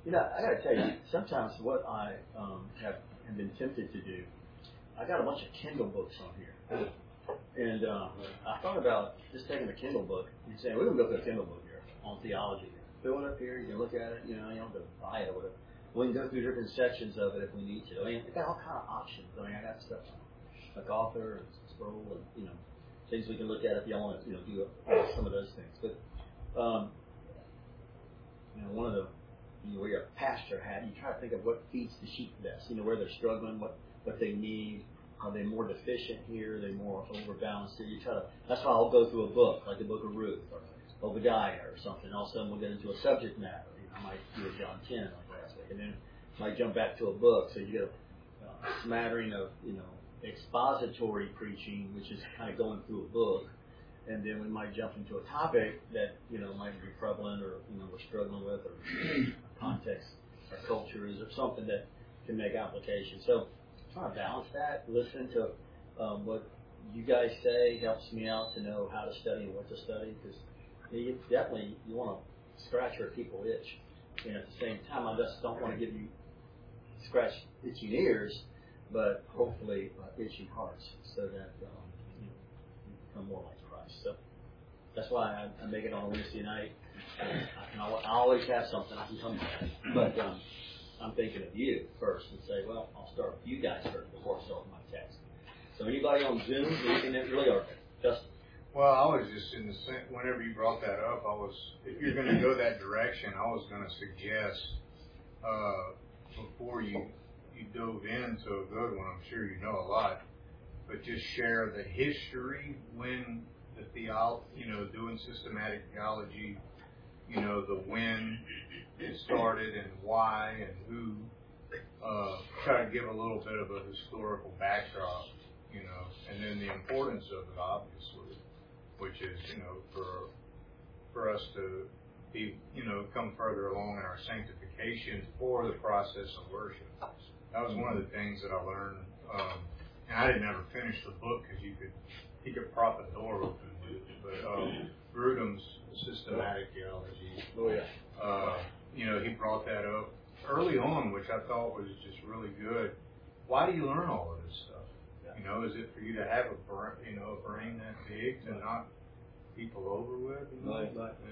You know, I got to tell you, sometimes what I have been tempted to do, I got a bunch of Kindle books on here. And I thought about just taking a Kindle book and saying, we're going to go through a Kindle book here on theology. Fill it up here, you can look at it, you don't have to buy it or whatever. We can go through different sections of it if we need to. I mean, we've got all kind of options. I mean, I got stuff like Author and Scroll and, things we can look at if you want to, do some of those things. But, one of the, where you're a pastor hat, you try to think of what feeds the sheep best, where they're struggling, what they need. Are they more deficient here? Are they more overbalanced here? That's why I'll go through a book, like the book of Ruth or Obadiah or something. All of a sudden we'll get into a subject matter. I might do a John 10 like last week, and then might jump back to a book. So you get a smattering of, expository preaching, which is kind of going through a book. And then we might jump into a topic that, might be prevalent or, we're struggling with, or context or culture is, or something that can make application. So trying to balance that, listen to what you guys say helps me out to know how to study and what to study, because you want to scratch where people itch. And at the same time, I just don't want to give you scratch itching ears, but hopefully itching hearts, so that you become more like Christ. So that's why I make it on a Wednesday night. I always have something I can come to, but I'm thinking of you first and say, well, I'll start with you guys first before I start with my text. So anybody on Zoom, anything that really are Justin? Well, I was just in the same, whenever you brought that up, if you're going to go that direction, I was going to suggest, before you dove into a good one, I'm sure you know a lot, but just share the history when doing systematic theology, the when it started and why and who, try to give a little bit of a historical backdrop, and then the importance of it, obviously, which is, for us to be, come further along in our sanctification for the process of worship. That was one of the things that I learned, and I didn't ever finish the book because he could prop a door open with it, but Grudem's systematic theology. Oh yeah. He brought that up early on, which I thought was just really good. Why do you learn all of this stuff? Is it for you to have a brain that big to knock people over with? Right.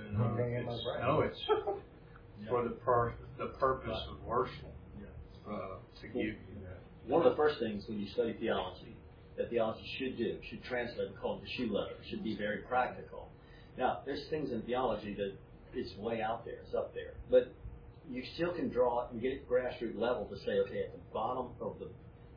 No, it's for the purpose of worship. To give you that. One of the first things when you study theology that theology should translate, we call it the shoe leather. It should be very practical. Now, there's things in theology that it's way out there, it's up there, but you still can draw and get it grassroots level to say, okay, at the bottom of the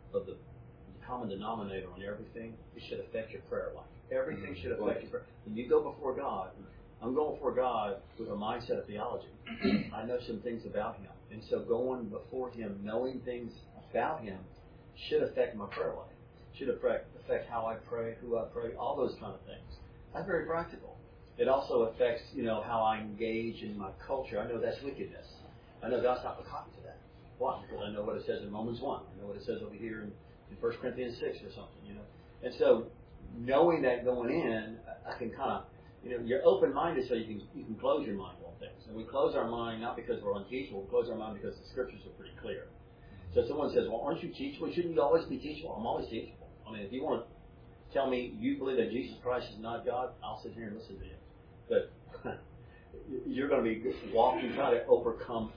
common denominator on everything, it should affect your prayer life. Everything should affect your prayer. When you go before God, I'm going before God with a mindset of theology. I know some things about Him. And so going before Him, knowing things about Him, should affect my prayer life. Should affect how I pray, who I pray, all those kind of things. That's very practical. It also affects, how I engage in my culture. I know that's wickedness. I know God's not cotton to that. Why? Because I know what it says in Romans 1. I know what it says over here in 1 Corinthians 6 or something, And so knowing that going in, I can kind of, you're open-minded so you can close your mind on things. And we close our mind not because we're unteachable, we close our mind because the scriptures are pretty clear. So if someone says, well, aren't you teachable? Shouldn't you always be teachable? I'm always teachable. I mean, if you want to tell me you believe that Jesus Christ is not God, I'll sit here and listen to you. But you're going to be walking, trying to overcome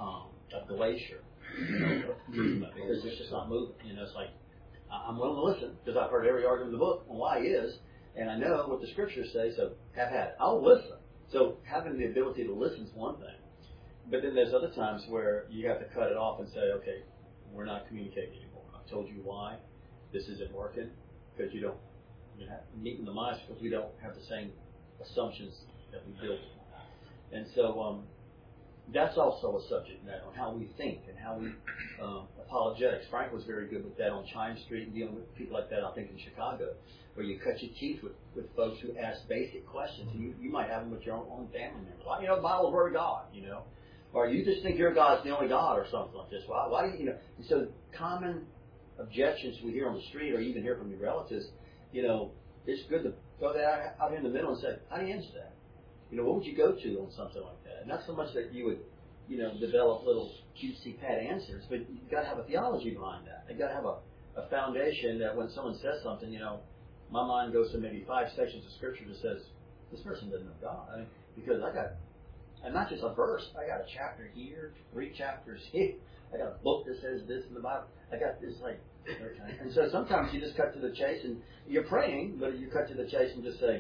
a glacier movement because it's just not moving. It's like, I'm willing to listen because I've heard every argument in the book on why He is, and I know what the scriptures say, so have had it. I'll listen. So having the ability to listen is one thing. But then there's other times where you have to cut it off and say, okay, we're not communicating anymore. I've told you why this isn't working, because you don't meet in the minds because we don't have the same assumptions that we build. And so that's also a subject matter on how we think and how we apologetics. Frank was very good with that on Chime Street and dealing with people like that, I think, in Chicago, where you cut your teeth with folks who ask basic questions. And you might have them with your own family members. Why, the Bible's the Word of God, Or you just think your God's the only God or something like this. Why do you, And so common objections we hear on the street or even hear from your relatives, it's good to throw that out here in the middle and say, how do you answer that? What would you go to on something like that? Not so much that you would develop little cutesy pet answers, but you've got to have a theology behind that. You've got to have a foundation that when someone says something, my mind goes to maybe 5 sections of Scripture that says, this person doesn't know God. I mean, because and not just a verse, I got a chapter here, 3 chapters here. I got a book that says this in the Bible. I got this, and so sometimes you just cut to the chase, and you're praying, but you cut to the chase and just say,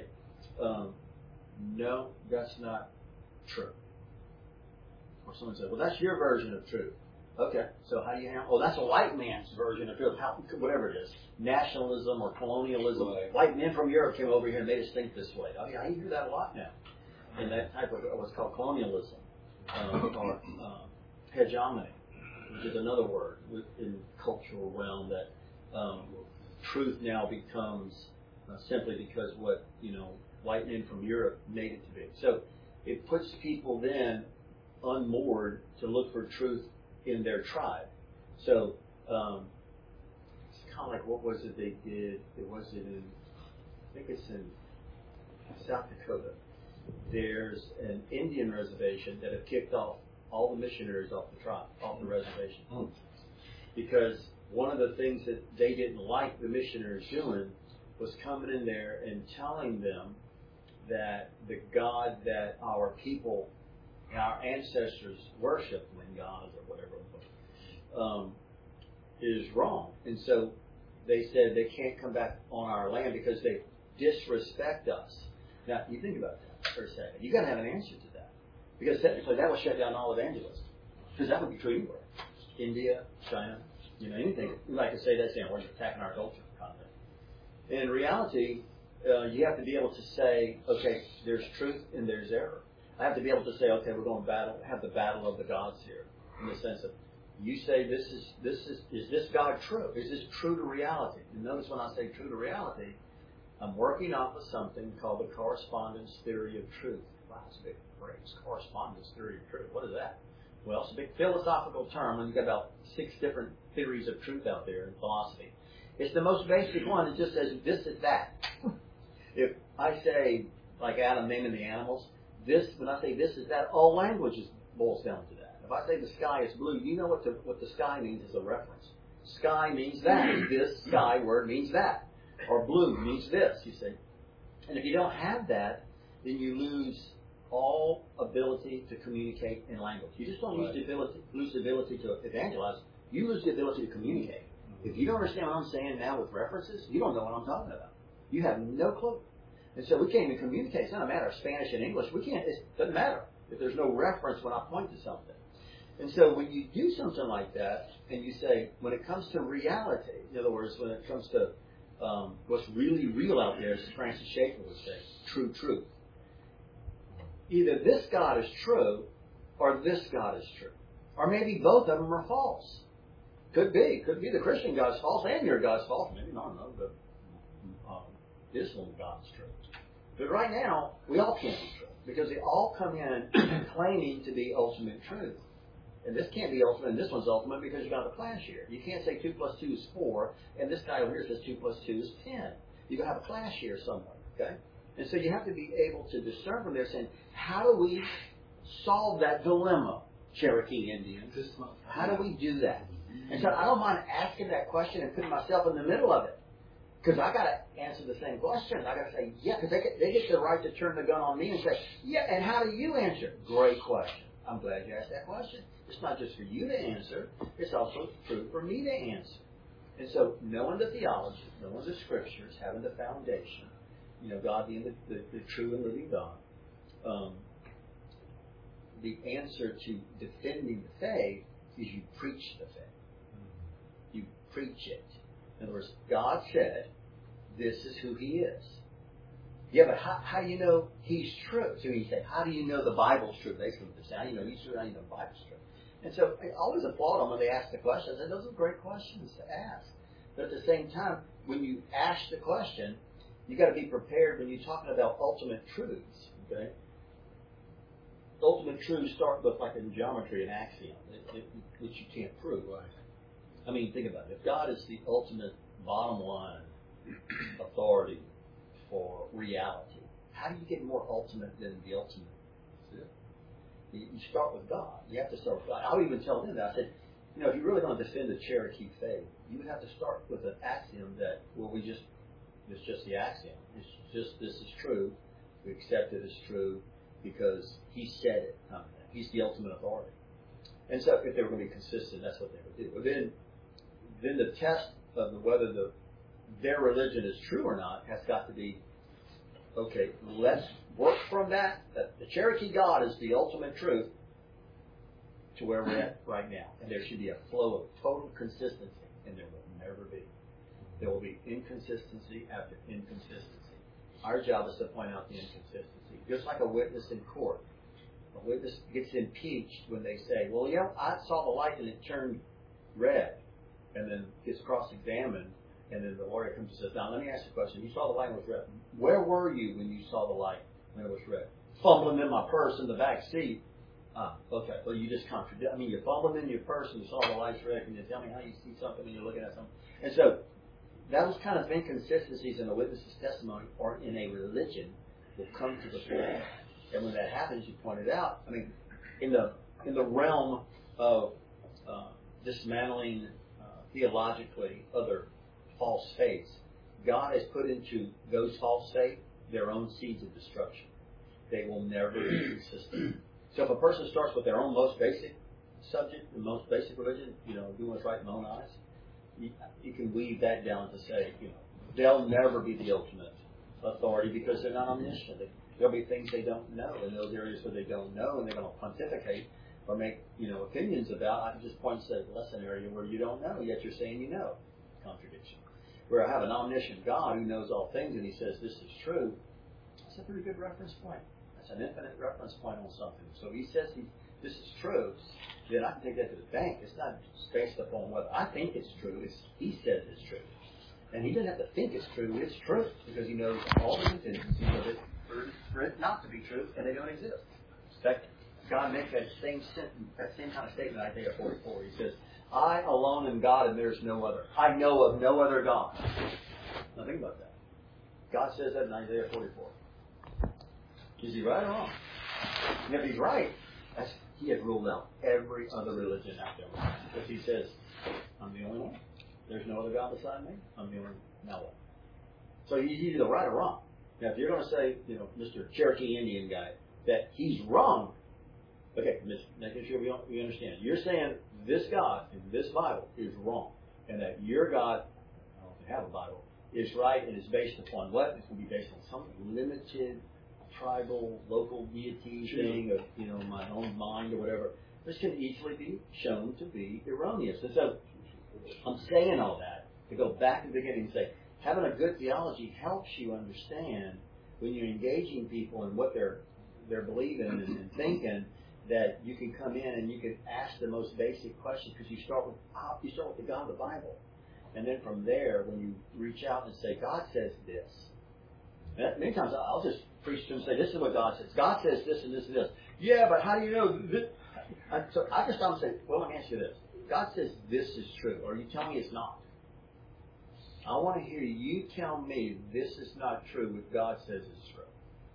no, that's not true. Or someone said, well, that's your version of truth. Okay, so how do you handle? Oh, that's a white man's version of truth. Whatever it is, nationalism or colonialism. Right. White men from Europe came over here and made us think this way. I mean, I hear that a lot now. And that type of what's called colonialism or hegemony, which is another word in the cultural realm that truth now becomes simply because what white men from Europe made it to be. So it puts people then unmoored to look for truth in their tribe. So it's kind of like, what was it they did? I think it's in South Dakota. There's an Indian reservation that have kicked off all the missionaries off the reservation. Because one of the things that they didn't like the missionaries doing was coming in there and telling them that the God that our people, our ancestors worship, when God or whatever, is wrong. And so they said they can't come back on our land because they disrespect us. Now, you think about that for a second. You've got to have an answer to that. Because technically that will shut down all evangelists. Because that would be true anywhere. India, China, anything. You like to say that's we're attacking our culture kind of thing. In reality, you have to be able to say, okay, there's truth and there's error. I have to be able to say, okay, we're going to have the battle of the gods here, in the sense of, you say is this God true? Is this true to reality? And notice when I say true to reality, I'm working off of something called the correspondence theory of truth. Wow, that's a big phrase, correspondence theory of truth. What is that? Well, it's a big philosophical term, and you've got about 6 different theories of truth out there in philosophy. It's the most basic one. It just says this is that. If I say, like Adam naming the animals, when I say this is that, all language boils down to that. If I say the sky is blue, you know what the sky means as a reference. Sky means that. This sky word means that. Or blue means this, you see. And if you don't have that, then you lose all ability to communicate in language. You just don't lose the ability to evangelize. You lose the ability to communicate. If you don't understand what I'm saying now with references, you don't know what I'm talking about. You have no clue. And so we can't even communicate. It's not a matter of Spanish and English. It doesn't matter if there's no reference when I point to something. And so when you do something like that, and you say, when it comes to reality, in other words, when it comes to what's really real out there, as Francis Schaeffer would say, true truth. Either this God is true, or this God is true. Or maybe both of them are false. Could be the Christian God's false and your God's false. Maybe not, but Islam God's true. But right now, we all can't be true. Because they all come in claiming to be ultimate truth. And this can't be ultimate, and this one's ultimate because you got a clash here. You can't say 2 + 2 is 4, and this guy over here says 2 + 2 is 10. You're going to have a clash here somewhere, okay? And so you have to be able to discern from there, saying, how do we solve that dilemma, Cherokee Indians? How do we do that? And so I don't mind asking that question and putting myself in the middle of it. Because I got to answer the same question. I got to say, yeah, because they get the right to turn the gun on me and say, yeah, and how do you answer? Great question. I'm glad you asked that question. It's not just for you to answer. It's also true for me to answer. And so knowing the theology, knowing the scriptures, having the foundation, God being the true and living God, the answer to defending the faith is you preach the faith. You preach it. In other words, God said, this is who He is. Yeah, but how do you know He's true? So you say, how do you know the Bible's true? Basically, how do you know He's true? How do you know the Bible's true? And so I always applaud them when they ask the questions. And those are great questions to ask. But at the same time, when you ask the question, you've got to be prepared when you're talking about ultimate truths. Okay? Ultimate truths start with, like in geometry, an axiom, which you can't prove. Right? I mean, think about it. If God is the ultimate bottom line authority for reality, how do you get more ultimate than the ultimate? You start with God. You have to start with God. I would even tell them that. I said, if you're really going to defend the Cherokee faith, you would have to start with an axiom that, it's just the axiom. It's just, this is true. We accept it as true because he said it. He's the ultimate authority. And so if they were going to be consistent, that's what they would do. But then the test of whether their religion is true or not has got to be, okay, let's work from that the Cherokee God is the ultimate truth to where we're at right now. And there should be a flow of total consistency, and there will never be. There will be inconsistency after inconsistency. Our job is to point out the inconsistency. Just like a witness in court. A witness gets impeached when they say, well, I saw the light and it turned red, and then gets cross-examined, and then the lawyer comes and says, now let me ask you a question. You saw the light and it was red. Where were you when you saw the light when it was red? Fumbling in my purse in the back seat. Okay. Well, you just contradict. You're fumbling in your purse and you saw the light's red. Can you tell me how you see something when you're looking at something? And so, those kind of inconsistencies in a witness's testimony or in a religion will come to the fore. And when that happens, you pointed out, in the realm of dismantling theologically other false faiths, God has put into those false faiths their own seeds of destruction. They will never be consistent. So if a person starts with their own most basic subject, the most basic religion, doing what's right in my own eyes, you can weave that down to say, they'll never be the ultimate authority because they're not omniscient. There'll be things they don't know in those areas where they don't know, and they're going to pontificate or make opinions about. I can just point to a lesson area where you don't know, yet you're saying you know. Contradiction. Where I have an omniscient God who knows all things, and he says this is true. That's a pretty good reference point. That's an infinite reference point on something. So he says this is true, then I can take that to the bank. It's not based upon what I think it's true. He says it's true. And he doesn't have to think it's true. It's true because he knows all the contingencies of it for it not to be true, and they don't exist. In fact, God makes that same kind of statement in Isaiah 44. He says, I alone am God and there's no other. I know of no other God. Now think about that. God says that in Isaiah 44. Is he right or wrong? And if he's right, he has ruled out every other religion out there. Because he says, I'm the only one. There's no other God beside me. I'm the only one. Now what? So he's either right or wrong. Now if you're going to say, Mr. Cherokee Indian guy, that he's wrong, okay, making sure we understand. You're saying this God in this Bible is wrong, and that your God, I don't know if you have a Bible, is right and is based upon what? It's going to be based on some limited, tribal, local deity thing of my own mind or whatever. This can easily be shown to be erroneous. And so I'm saying all that to go back to the beginning and say, having a good theology helps you understand when you're engaging people in what they're believing and thinking, that you can come in and you can ask the most basic question because you start with the God of the Bible, and then from there, when you reach out and say, God says this. And many times I'll just preach to them and say, this is what God says. God says this and this and this. Yeah, but how do you know this? So I just stop and say, well, let me ask you this. God says this is true. Or are you telling me it's not? I want to hear you tell me this is not true what God says is true.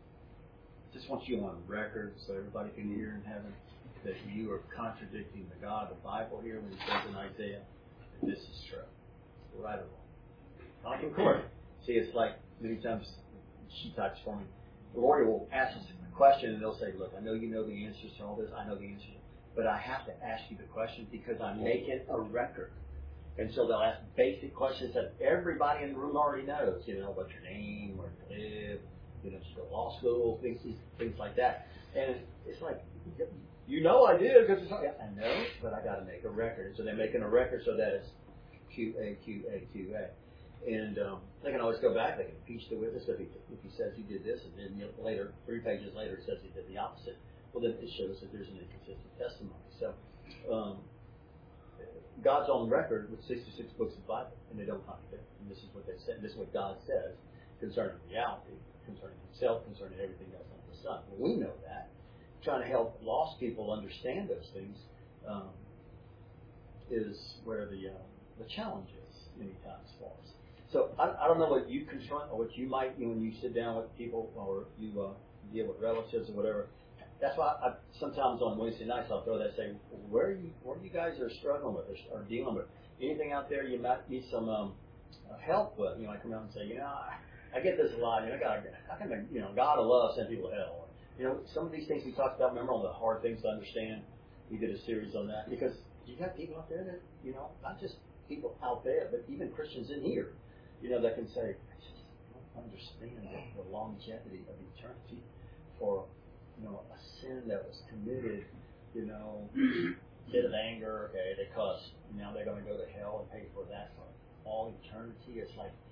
I just want you on record so everybody can hear in heaven that you are contradicting the God of the Bible here when he says in Isaiah that this is true. Right or wrong. Not in court. See, it's like many times she types for me. The lawyer will ask us a question and they'll say, look, I know you know the answers to all this. I know the answers. But I have to ask you the question because I'm making a record. And so they'll ask basic questions that everybody in the room already knows. What's your name, where you live, just go to law school, things like that. And it's like, I did because it's like, I know, but I got to make a record. And so they're making a record so that it's QA, QA, QA. And they can always go back. They can impeach the witness if he says he did this, and then later, 3 pages later, it says he did the opposite. Well, then it shows that there's an inconsistent testimony. So God's on record with 66 books of the Bible, and they don't contradict. And this is what they said. This is what God says concerning reality, concerning himself, concerning everything else under the sun. Well, we know that. Trying to help lost people understand those things is where the challenge is many times for us. So I don't know what you confront or what you might, when you sit down with people or you deal with relatives or whatever, that's why sometimes on Wednesday nights I'll throw that, say, where you guys are struggling with or dealing with anything out there you might need some help with. I come out and say, I get this a lot. How can God of love send people to hell? Some of these things we talked about. Remember all the hard things to understand. We did a series on that because you got people out there that not just people out there, but even Christians in here, that can say, I just don't understand the longevity of eternity for a sin that was committed, bit of anger, okay, they cuss. Now they're going to go to hell and pay for that for all eternity. It's like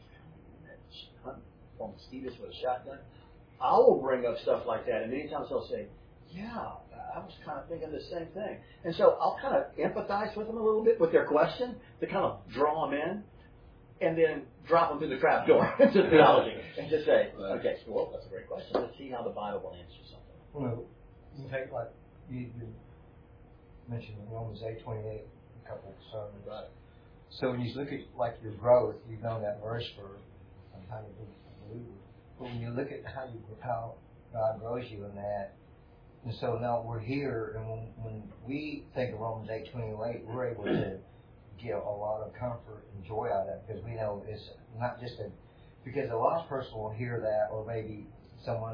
hunting for mosquitoes with a shotgun. I will bring up stuff like that, and many times they'll say, yeah, I was kind of thinking the same thing. And so I'll kind of empathize with them a little bit with their question to kind of draw them in, and then drop them through the trap door into theology and just say, okay, well, that's a great question. Let's see how the Bible will answer something. Well, you take like you mentioned Romans 8:28 a couple of sermons. Right. So when you look at like your growth, you've known that verse for a time of believer. But when you look at how God grows you in that, and so now we're here, and when we think of Romans 8:28, we're able to get a lot of comfort and joy out of that because we know it's not just because a lost person will hear that, or maybe someone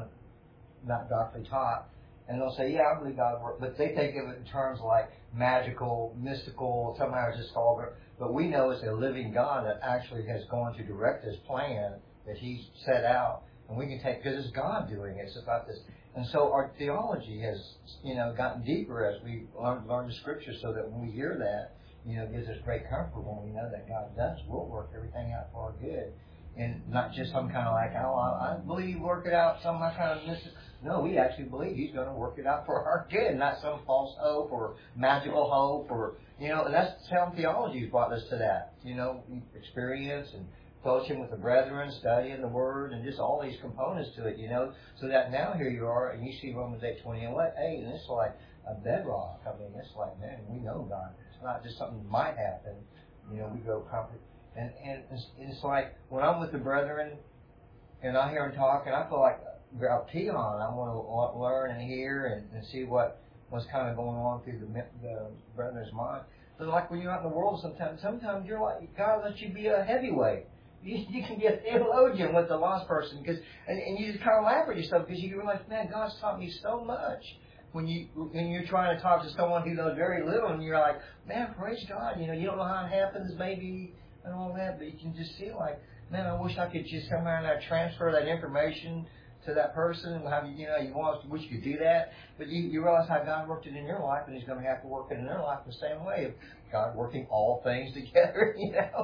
not doctrinally taught, and they'll say, yeah, I believe God works, but they think of it in terms like magical, mystical, somehow it's just all, but we know it's a living God that actually has gone to direct His plan that He's set out, and we can take, because it's God doing it, it's about this. And so our theology has, gotten deeper as we learn the Scripture, so that when we hear that, it gives us great comfort when we know that God will work everything out for our good. And not just some kind of like, I believe He work it out, some kind of mystic. No, we actually believe He's going to work it out for our good, not some false hope or magical hope and that's sound theology has brought us to that. Experience and fellowship with the brethren, studying the Word, and just all these components to it, so that now here you are, and you see Romans 8:20, and it's like a bedrock. I mean, it's like, man, we know God. It's not just something that might happen. We go comfort. And it's like when I'm with the brethren and I hear them talk, and I feel like a peon. I want to learn and hear and see what's kind of going on through the brethren's mind. But like when you're out in the world, sometimes you're like, God lets you be a heavyweight. You can be a theologian with the lost person, and you just kind of laugh at yourself because you realize, man, God's taught me so much. When you're trying to talk to someone who knows very little, and you're like, man, praise God. You don't know how it happens, maybe, and all that, but you can just see like, man, I wish I could just somehow transfer that information to that person, and how you wish you could do that, but you realize how God worked it in your life, and He's going to have to work it in their life the same way. God working all things together,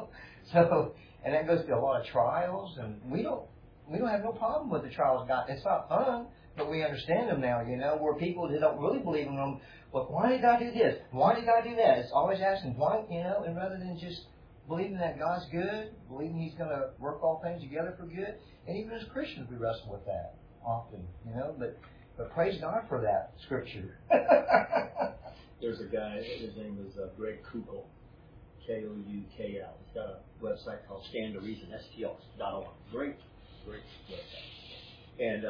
So, and that goes through a lot of trials, and we don't have no problem with the trials of God. It's not fun, but we understand them now. Where people who don't really believe in them, well, why did God do this? Why did God do that? It's always asking why, and rather than just believing that God's good, believing He's going to work all things together for good. And even as Christians, we wrestle with that often, But praise God for that Scripture. There's a guy, his name is Greg Koukl, Koukl. He's got a website called Stand to Reason, STR.org. Great website. And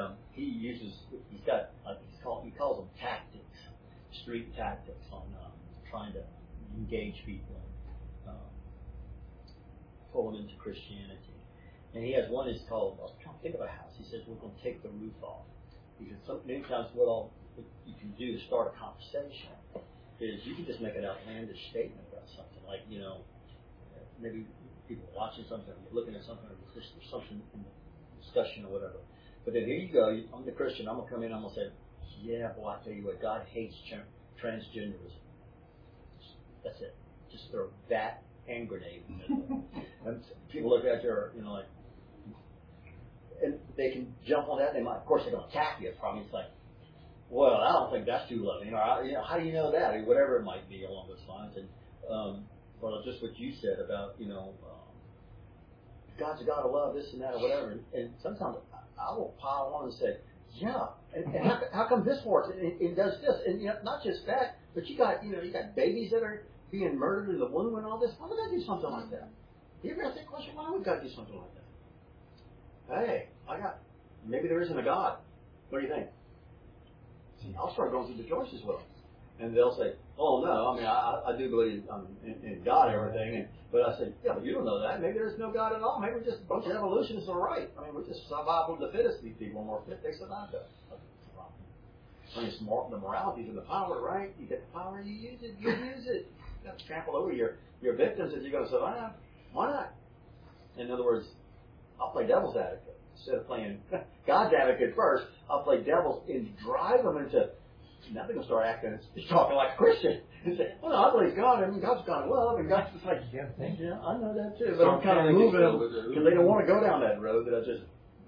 he calls them tactics, street tactics on trying to engage people and pull them into Christianity. And he has one that's called, I was trying to think of a house. He says, we're going to take the roof off. Because many times what you can do to start a conversation is you can just make an outlandish statement about something. Like, maybe people are watching something, or you're looking at something, or there's something in the discussion or whatever. But then here you go, I'm the Christian, I'm going to come in, I'm going to say, yeah, boy, I tell you what, God hates transgenderism. That's it. Just throw that hand grenade in the middle. And people look at you, like, and they can jump on that. Of course, they're going to attack you. Probably it's like, well, I don't think that's too loving. Or, how do you know that? Or whatever it might be along those lines. And well, just what you said about, God's a God of love, this and that, or whatever. And sometimes I will pile on and say, yeah. And how come this works? It does this, and not just that, but you got babies that are being murdered in the womb and all this. Why would God do something like that? You ever ask that question? Why would God do something like that? Hey, maybe there isn't a God. What do you think? I'll start going through the choices with them. And they'll say, oh, no, I mean, I do believe in God and everything. But I say, yeah, but you don't know that. Maybe there's no God at all. Maybe we're just a bunch of evolutionists are right. I mean, we're just survival of the fittest. These people are more fit. They survived us. I mean, the morality and the power, right? You get the power, you use it. You use it. You have to trample over your victims if you're going to survive. Why not? In other words, I'll play devil's advocate instead of playing God's advocate first. I'll play devil's and drive them into. Now they're going to start acting, talking like a Christian. And say, well, I believe God, and God's kind of love, and God's just like, yeah, I know that too. But I'm kind of moving them because they don't want to go down that road that I just,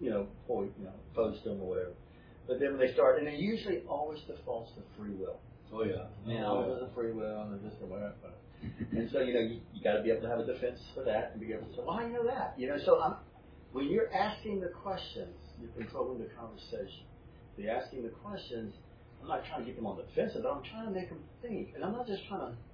posed them or whatever. But then when they start, and it usually always defaults to free will. Oh, yeah. There's a free will, and there's this and whatever. And so, you got to be able to have a defense for that and be able to say, well, how do you know that? When you're asking the questions, you're controlling the conversation. You're asking the questions. I'm not trying to get them on the defensive, but I'm trying to make them think. And I'm not just trying to,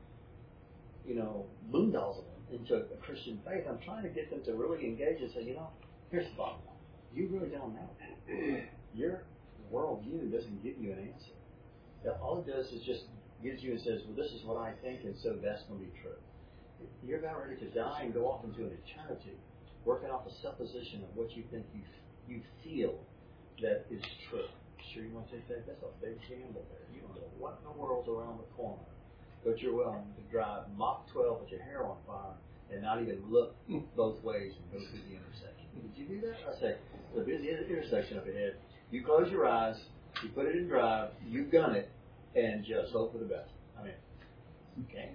boondoggle them into a Christian faith. I'm trying to get them to really engage and say, here's the bottom line. You really don't know. Your worldview doesn't give you an answer. All it does is just gives you and says, well, this is what I think, and so that's going to be true. You're about ready to die and go off into an eternity, working off a supposition of what you think you feel that is true. Sure, you want to take that? That's a big gamble there. You don't know what in the world's around the corner, but you're willing to drive Mach 12 with your hair on fire and not even look both ways and go through the intersection. Did you do that? I say, the busy intersection up ahead. You close your eyes, you put it in drive, you gun it, and just hope for the best. I mean, you can.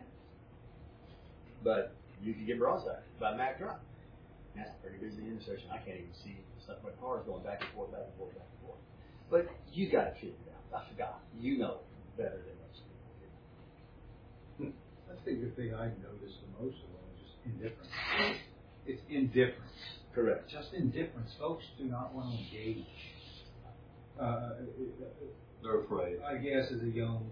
But you can get broadside by Mack Drive. That's a pretty busy intersection. I can't even see stuff. My car's going back and forth, back and forth, back and forth. But you got to figure it out. I forgot. You know better than most people. I think the thing I noticed the most of all is just indifference. It's indifference. Correct. Just indifference. Folks do not want to engage. They're afraid. I guess as a young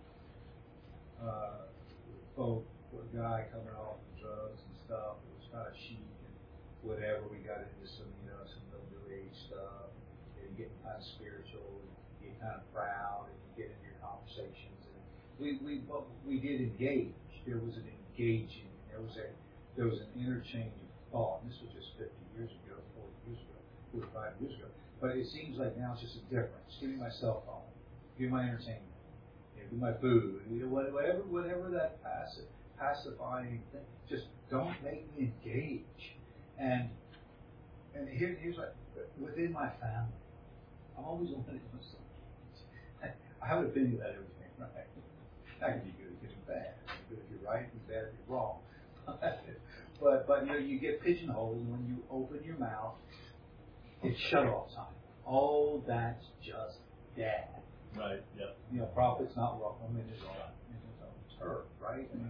folk, a guy coming off of drugs and stuff, it was kind of chic and whatever. We got into some hillbilly age stuff. And you get kind of spiritual and you get kind of proud and you get into your conversations. And we did engage. There was an engaging. There was an interchange of thought. And this was just 50 years ago, 40 years ago, 45 years ago. But it seems like now it's just a difference. Give me my cell phone. Give me my entertainment. Give me my food. Whatever that pacifying thing. Just don't make me engage. And here's what, within my family, I'm always wanting to do something. I have an opinion about everything, right? That can be good, it can be bad. It can be good if you're right, it can be bad if you're wrong. but you get pigeonholed, and when you open your mouth, it's shut off time. Oh, that's just dad. Right. Yep. Prophet's not wrong. I mean, it's her, right? I mean,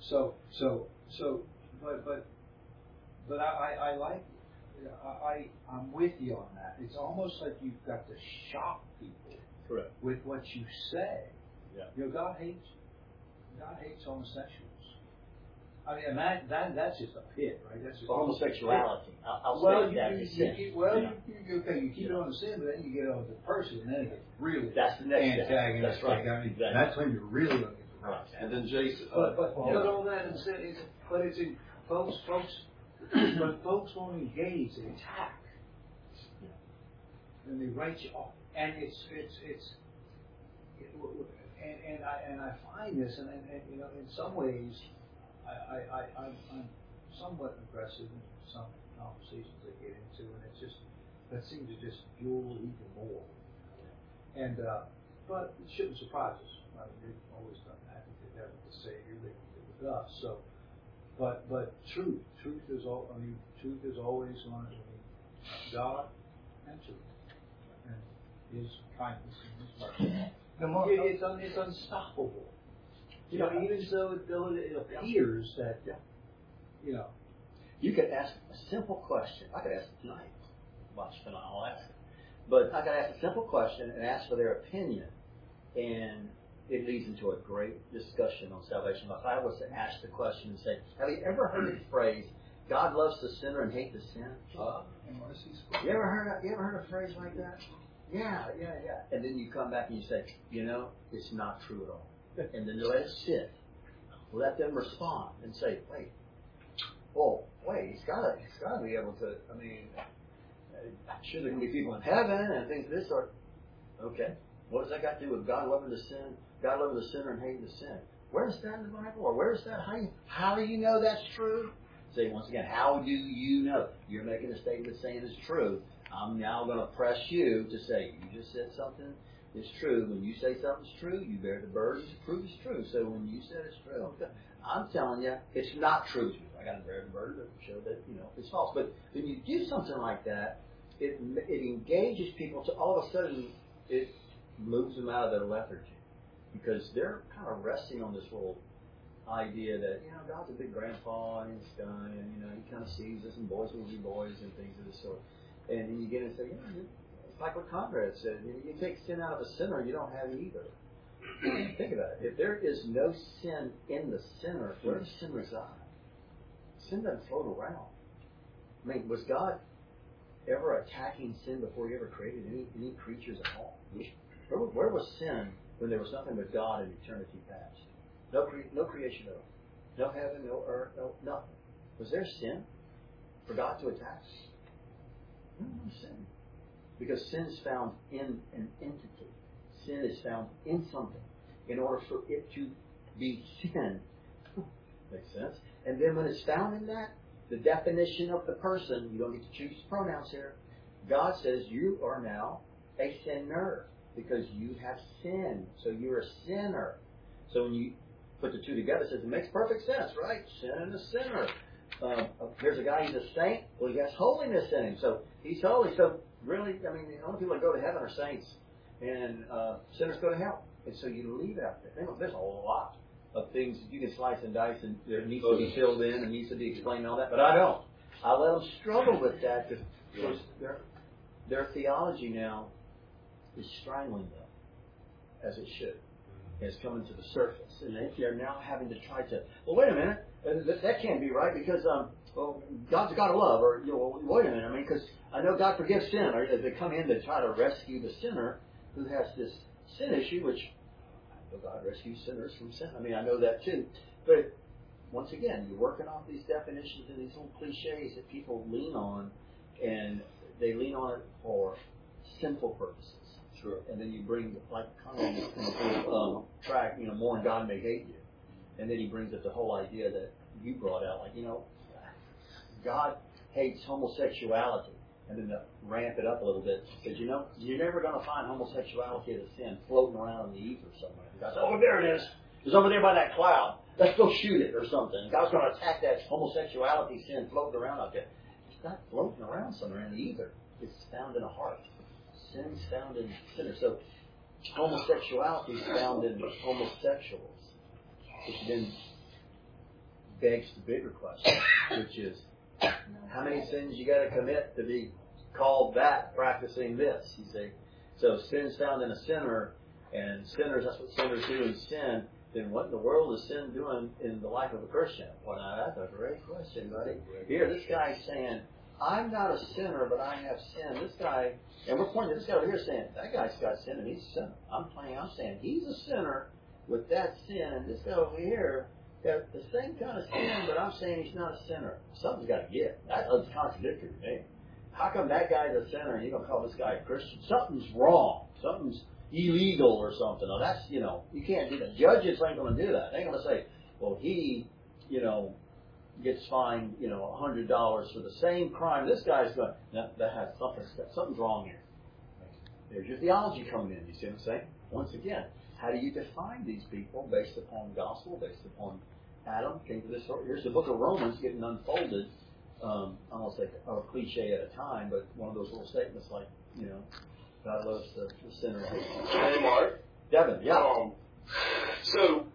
but I like. I'm with you on that. It's almost like you've got to shock people. Correct. With what you say. Yeah. God hates homosexuals. I mean, and that's just a pit, right? That's just homosexuality. I'll well, say that. You keep it on the sin, but then you get on the person, and then it gets really that's the next antagonistic. That's right. I mean, exactly. That's when you're really looking for right. And then Jason. But all that is, but it's in folks, but folks won't engage. They attack, and they write you off, and and I find this, and in some ways. I'm somewhat aggressive in some conversations I get into, and it's just that seems to just fuel even more. And but it shouldn't surprise us. I mean, they've always done that. They did that with the Savior. They did it with us. So, but truth is all. I mean, truth is always on. God and truth, and His kindness and His mercy. It's unstoppable. Even though it appears that, You could ask a simple question. I could ask it tonight. Watch tonight, I'll ask it. But I could ask a simple question and ask for their opinion, and it leads into a great discussion on salvation. If I was to ask the question and say, have you ever heard the phrase, God loves the sinner and hates the sin? You ever heard a phrase like that? yeah. And then you come back and you say, it's not true at all. And then you let it sit. Let them respond and say, wait, he's got to be able to, sure there can be people in heaven and things of this sort. Okay, what does that got to do with God loving the sinner and hating the sin? Where's that in the Bible? Or where's that? How do you know that's true? Say once again, how do you know? You're making a statement saying it's true. I'm now going to press you to say, you just said something is true. When you say something's true, you bear the burden to prove it's true. So when you said it's true, I'm telling you, it's not true to you. I got to bear the burden to show that, it's false. But when you do something like that, it engages people to all of a sudden, it moves them out of their lethargy. Because they're kind of resting on this little idea that, God's a big grandpa in the sky, and, he kind of sees us, and boys will be boys, and things of this sort. And then you get in and say, it's like what Conrad said, you take sin out of a sinner, you don't have either. Think about it. If there is no sin in the sinner, where does sin reside? Sin doesn't float around. Was God ever attacking sin before he ever created any creatures at all? Where was sin when there was nothing but God in eternity past? No creation at all. No heaven, no earth, no nothing. Was there sin for God to attack? No sin. Because sin is found in an entity. Sin is found in something. In order for it to be sin. Makes sense? And then when it's found in that, the definition of the person, you don't get to choose pronouns here. God says you are now a sinner because you have sinned. So you're a sinner. So when you put the two together, it says it makes perfect sense, right? Sin and a sinner. Here's a guy, he's a saint. Well, he has holiness in him. So he's holy. So really, the only people that go to heaven are saints. And sinners go to hell. And so you leave out there. There's a lot of things that you can slice and dice, and there needs to be filled in and needs to be explained and all that. But I don't. I let them struggle with that because their theology now is strangling them, as it should. It's coming to the surface. And they're now having to try to, wait a minute, that can't be right because God's a God of love. Or, wait a minute, because I know God forgives sin. Or they come in to try to rescue the sinner who has this sin issue, which God rescues sinners from sin. I know that too. But once again, you're working off these definitions and these little cliches that people lean on, and they lean on it for sinful purposes. Sure. And then you bring, like track, more and God may hate you. And then he brings up the whole idea that you brought out, God hates homosexuality. And then to ramp it up a little bit, because you're never going to find homosexuality as a sin floating around in the ether somewhere. God says, there it is. It's over there by that cloud. Let's go shoot it or something. God's going to attack that homosexuality sin floating around out there. It's not floating around somewhere in the ether. It's found in a heart. Sin's found in sinners. So homosexuality is found in homosexuals, which then begs the bigger question, which is, how many sins you got to commit to be called that practicing this? You see, so sin's found in a sinner, and sinners, that's what sinners do in sin. Then what in the world is sin doing in the life of a Christian? Well, now that's a great question, buddy. Here, this guy's saying, I'm not a sinner, but I have sin. This guy, and we're pointing to this guy over here saying, that guy's got sin and he's a sinner. I'm saying he's a sinner with that sin, and this guy over here got the same kind of sin, but I'm saying he's not a sinner. Something's got to give. That's contradictory to me. How come that guy's a sinner and you're going to call this guy a Christian? Something's wrong. Something's illegal or something. Now that's, you can't do that. Judges ain't going to do that. They ain't going to say, well, he, gets fined, $100 for the same crime. This guy's going, that has something's wrong here. There's your theology coming in. You see what I'm saying? Once again, how do you define these people based upon gospel, based upon Adam? Came to this. Here's the book of Romans getting unfolded. Almost like a cliche at a time, but one of those little statements like, God loves the sinner. Hey, Mark. Devin, yeah. So,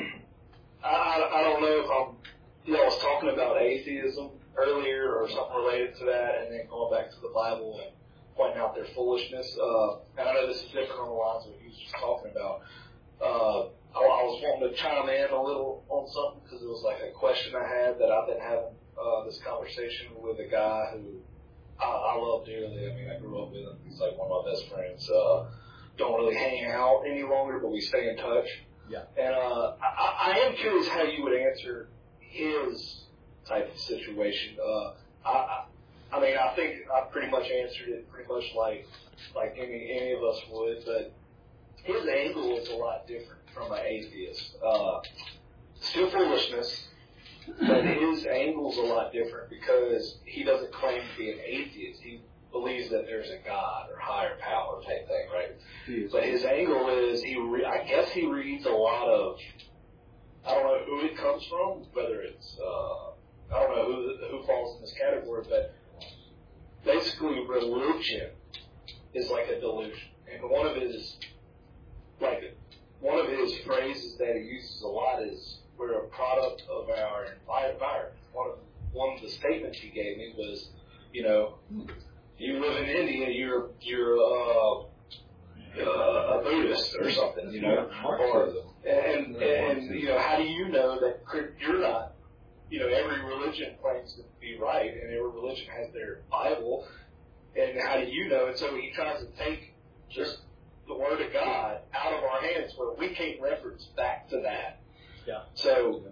I don't know if I was talking about atheism earlier or something related to that, and then going back to the Bible and pointing out their foolishness. And I know this is different on the lines of what he was just talking about. I was wanting to chime in a little on something because it was like a question I had that I've been having this conversation with a guy who I love dearly. I mean, I grew up with him. He's like one of my best friends. Don't really hang out any longer, but we stay in touch. Yeah. And I am curious how you would answer his type of situation. I mean, I think I pretty much answered it pretty much like any of us would, but his angle is a lot different from an atheist. Still foolishness, but his angle's a lot different because he doesn't claim to be an atheist. He believes that there's a God or higher power type thing, right? But his angle is I guess he reads a lot of, I don't know who it comes from, whether it's I don't know who falls in this category, but basically religion is like a delusion. And one of his phrases that he uses a lot is, we're a product of our environment. One of the statements he gave me was, you know, you live in India, you're a Buddhist or something, you know, and you know, how do you know that you're not? You know, every religion claims to be right, and every religion has their Bible, and how do you know? And so he tries to take just the Word of God out of our hands, where we can't reference back to that. Yeah. So,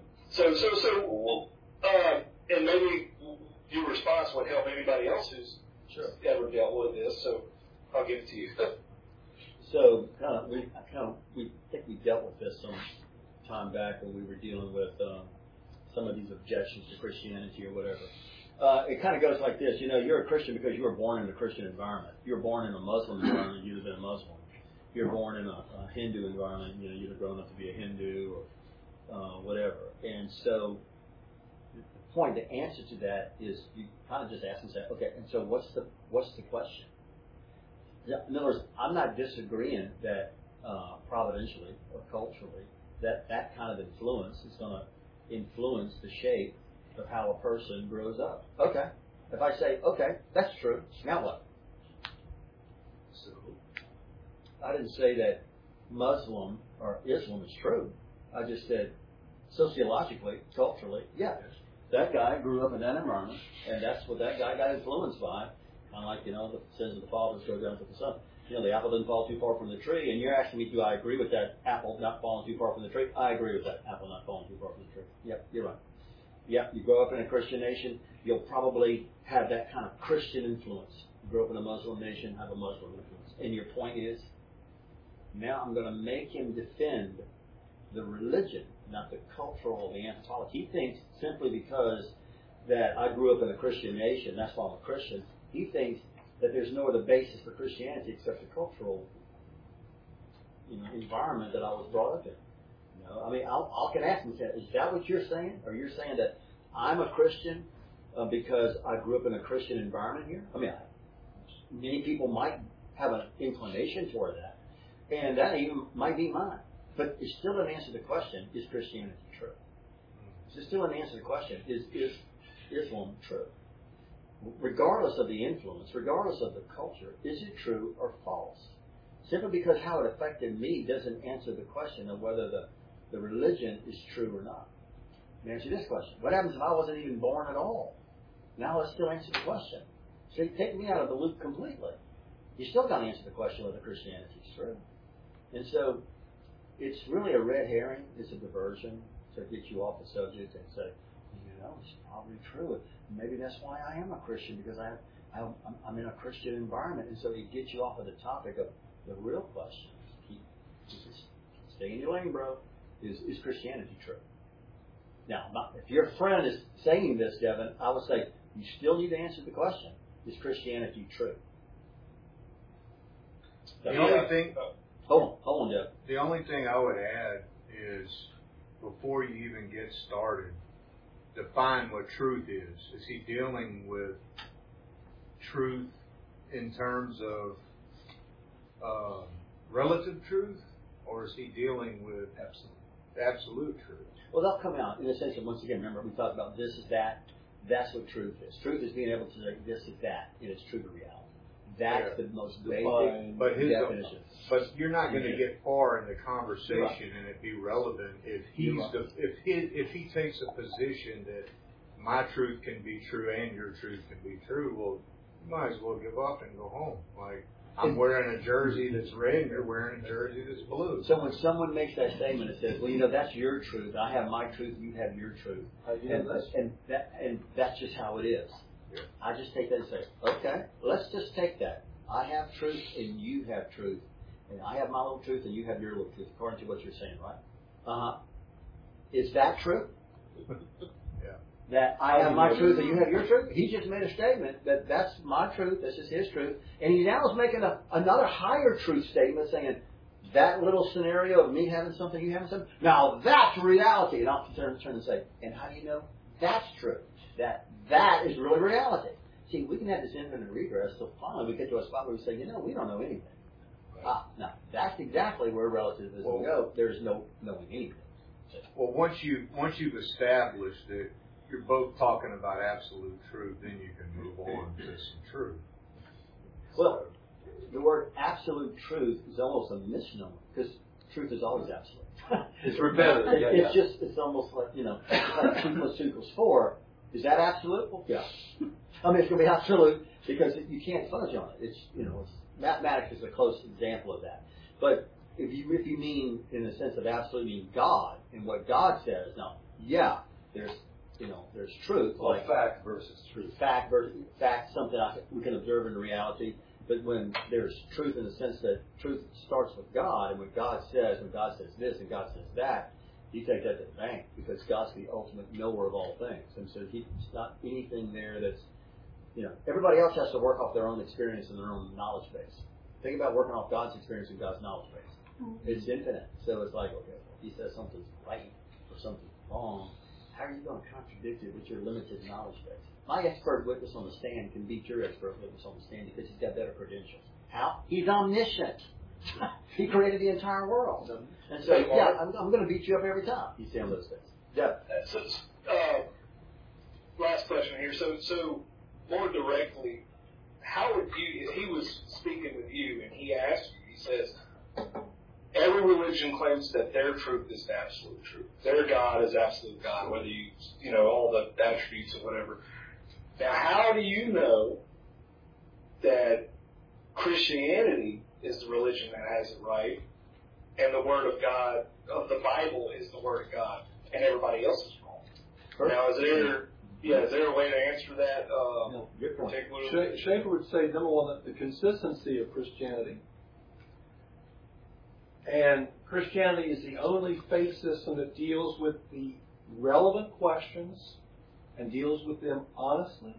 and maybe your response would help anybody else who's ever dealt with this. So, I'll give it to you. So, we think we dealt with this some time back when we were dealing with some of these objections to Christianity or whatever. It kind of goes like this. You know, you're a Christian because you were born in a Christian environment. If you were born in a Muslim environment, you'd have been a Muslim. If you're born in a Hindu environment, you know, you'd have grown up to be a Hindu or whatever. And so the point, the answer to that is you kind of just ask and say, okay, and so what's the question? In other words, I'm not disagreeing that providentially or culturally that kind of influence is going to influence the shape of how a person grows up. Okay. If I say, okay, that's true, now what? So I didn't say that Muslim or Islam is true. I just said sociologically, culturally, yeah, that guy grew up in that environment, and that's what that guy got influenced by. Kind of like, you know, the sins of the fathers go down to the son. You know, the apple didn't fall too far from the tree, and you're asking me, do I agree with that apple not falling too far from the tree? I agree with that apple not falling too far from the tree. Yep, you're right. Yep, you grow up in a Christian nation, you'll probably have that kind of Christian influence. You grow up in a Muslim nation, have a Muslim influence. And your point is, now I'm going to make him defend the religion, not the cultural, the anthropology. He thinks simply because that I grew up in a Christian nation, that's why I'm a Christian, he thinks that there's no other basis for Christianity except the cultural, you know, environment that I was brought up in. You know, I mean, I can ask him, is that what you're saying? Or you're saying that I'm a Christian because I grew up in a Christian environment here? I mean, many people might have an inclination toward that, and that even might be mine. But it's still an answer to the question, is Christianity true? It's still an answer to the question, is Islam true? Regardless of the influence, regardless of the culture, is it true or false? Simply because how it affected me doesn't answer the question of whether the religion is true or not. Let me answer this question. What happens if I wasn't even born at all? Now let's still answer the question. So you take me out of the loop completely. You still got to answer the question whether Christianity is true. And so it's really a red herring. It's a diversion to get you off the subject and say, you know, it's probably true. Maybe that's why I am a Christian, because I'm in a Christian environment. And so it gets you off of the topic of the real question. Stay in your lane, bro. Is Christianity true? Now, if your friend is saying this, Devin, I would say you still need to answer the question: is Christianity true? The only thing. Hold on, Devin. The only thing I would add is, before you even get started, define what truth is. Is he dealing with truth in terms of relative truth, or is he dealing with absolute truth? Well, they'll come out in the sense of, once again, remember we talked about this is that. That's what truth is. Truth is being able to say this is that. It is true to reality. That's the most basic definition. But you're not going to get far in the conversation and it be relevant if he takes a position that my truth can be true and your truth can be true. Well, You might as well give up and go home. Like, I'm wearing a jersey that's red, and you're wearing a jersey that's blue. So when someone makes that statement, it says, well, that's your truth. I have my truth, you have your truth. And that's just how it is. Yeah. I just take that and say, okay, let's just take that. I have truth and you have truth. And I have my little truth and you have your little truth, according to what you're saying, right? Uh-huh. Is that true? Yeah. That I have my truth and you have your truth? He just made a statement that that's my truth, this is his truth. And he now is making another higher truth statement saying, that little scenario of me having something, you having something, now that's reality. And I'll turn and say, and how do you know that's true? That is really reality. See, we can have this infinite regress till finally we get to a spot where we say, we don't know anything. No, that's exactly where relativism goes. There's no knowing anything. Well, once you've established that you're both talking about absolute truth, then you can move on to some truth. Well, the word absolute truth is almost a misnomer because truth is always absolute. It's repetitive. It's almost like, it's like 2 + 2 = 4. Is that absolute? Well, yeah. I mean, it's going to be absolute because you can't fudge on it. Mathematics is a close example of that. But if you mean in the sense of absolute, mean God and what God says, there's truth. Like fact versus truth. Fact, something we can observe in reality. But when there's truth in the sense that truth starts with God, and when God says this and God says that, you take that to the bank because God's the ultimate knower of all things. And so it's not anything there that's, everybody else has to work off their own experience and their own knowledge base. Think about working off God's experience and God's knowledge base. It's infinite. So it's like, okay, well, if he says something's right or something's wrong, how are you going to contradict it with your limited knowledge base? My expert witness on the stand can beat your expert witness on the stand because he's got better credentials. How? He's omniscient. He created the entire world. And so, I'm going to beat you up every time you say on those things. Yeah. Last question here. So more directly, how would you, if he was speaking with you and he asked you, he says, every religion claims that their truth is the absolute truth. Their God is absolute God, whether all the attributes or whatever. Now, how do you know that Christianity is the religion that has it right, and the Word of God, of the Bible, is the Word of God, and everybody else is wrong? Perfect. Now, is there a way to answer that particularly? Schaeffer would say, number one, that the consistency of Christianity. And Christianity is the only faith system that deals with the relevant questions and deals with them honestly.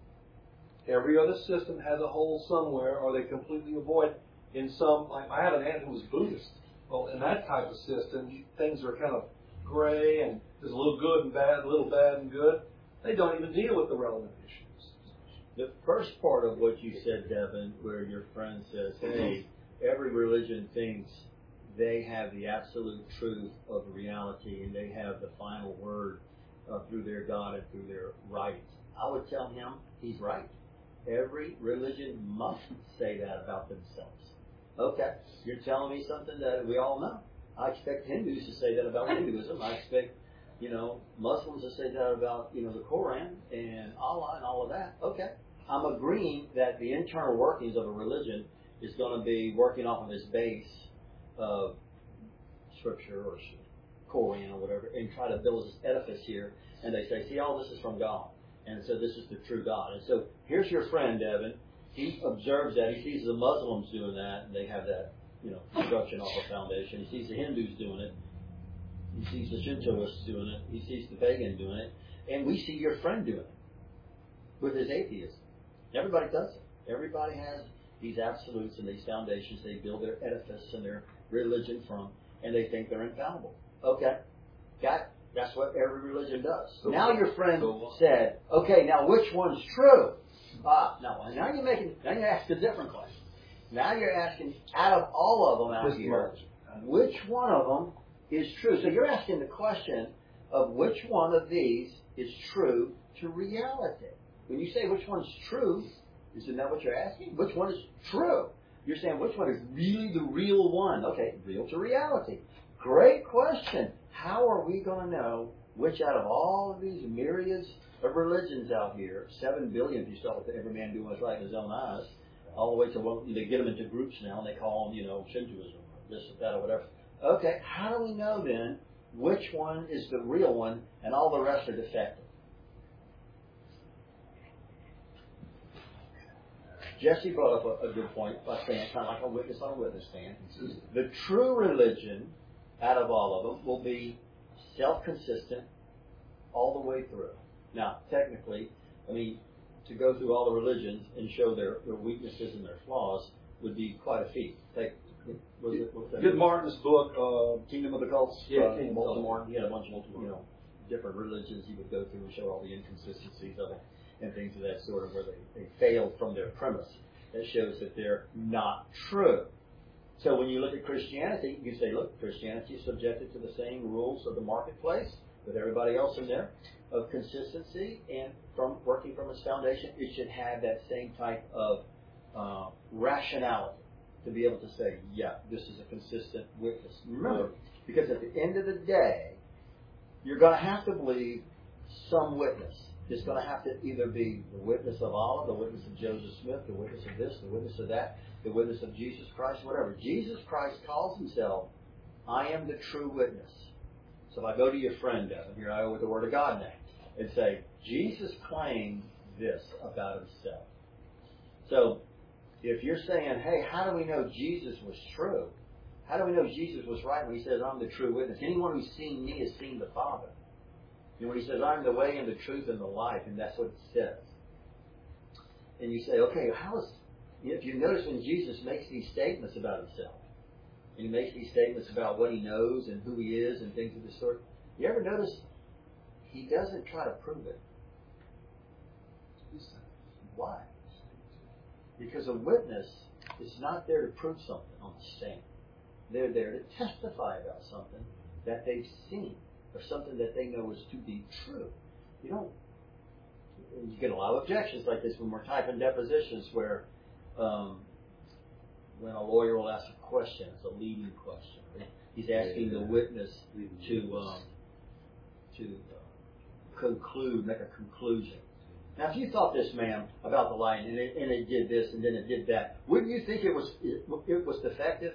Every other system has a hole somewhere, or they completely avoid in some. Like I had an aunt who was Buddhist. Well, in that type of system, things are kind of gray, and there's a little good and bad, a little bad and good. They don't even deal with the relevant issues. The first part of what you said, Devin, where your friend says, hey, every religion thinks they have the absolute truth of reality and they have the final word through their God and through their writings. I would tell him he's right. Every religion must say that about themselves. Okay, you're telling me something that we all know. I expect Hindus to say that about Hinduism. I expect, Muslims to say that about, the Quran and Allah and all of that. Okay, I'm agreeing that the internal workings of a religion is going to be working off of this base of Scripture or Quran or whatever, and try to build this edifice here. And they say, see, all this is from God. And so this is the true God. And so here's your friend, Evan. He observes that. He sees the Muslims doing that, and they have that, construction off a foundation. He sees the Hindus doing it. He sees the Shintoists doing it. He sees the pagan doing it. And we see your friend doing it with his atheism. Everybody does it. Everybody has these absolutes and these foundations they build their edifice and their religion from, and they think they're infallible. Okay. Got it. That's what every religion does. So now your friend said, okay, now which one's true? Now you're asking a different question. Now you're asking, out of all of them out here, which one of them is true? So you're asking the question of which one of these is true to reality. When you say which one's true, isn't that what you're asking? Which one is true? You're saying which one is really the real one? Okay, real to reality. Great question. How are we going to know which out of all of these myriads of religions out here. 7 billion if you start with every man doing what's right in his own eyes, all the way to, well, they get them into groups now and they call them, Shintoism or this or that or whatever. Okay, how do we know then which one is the real one and all the rest are defective? Jesse brought up a good point by saying, kind of like a witness on a witness stand. The true religion out of all of them will be self-consistent all the way through. Now, technically, to go through all the religions and show their weaknesses and their flaws would be quite a feat. Good Martin's book, Kingdom of the Cults. Kingdom of Martin. He had a bunch of different religions he would go through and show all the inconsistencies of it and things of that sort of where they failed from their premise. That shows that they're not true. So when you look at Christianity, you say, look, Christianity is subjected to the same rules of the marketplace with everybody else in there of consistency, and from working from its foundation, it should have that same type of rationality to be able to say, yeah, this is a consistent witness. Remember, because at the end of the day, you're going to have to believe some witness. It's going to have to either be the witness of Allah, the witness of Joseph Smith, the witness of this, the witness of that, the witness of Jesus Christ, whatever. Jesus Christ calls himself, I am the true witness. So if I go to your friend, Devin, here I go with the Word of God now, and say, Jesus claimed this about himself. So if you're saying, hey, how do we know Jesus was true? How do we know Jesus was right when he says, I'm the true witness? Anyone who's seen me has seen the Father. And when he says, I'm the way and the truth and the life, and that's what it says. And you say, okay, if you notice when Jesus makes these statements about himself, and he makes these statements about what he knows and who he is and things of this sort, you ever notice he doesn't try to prove it? Why? Because a witness is not there to prove something on the stand. They're there to testify about something that they've seen or something that they know is to be true. You get a lot of objections like this when we're typing depositions where when a lawyer will ask a question, it's a leading question. Right? He's asking the witness to conclude, make a conclusion. Now, if you thought this, ma'am, about the lion, and it did this, and then it did that, wouldn't you think it was defective?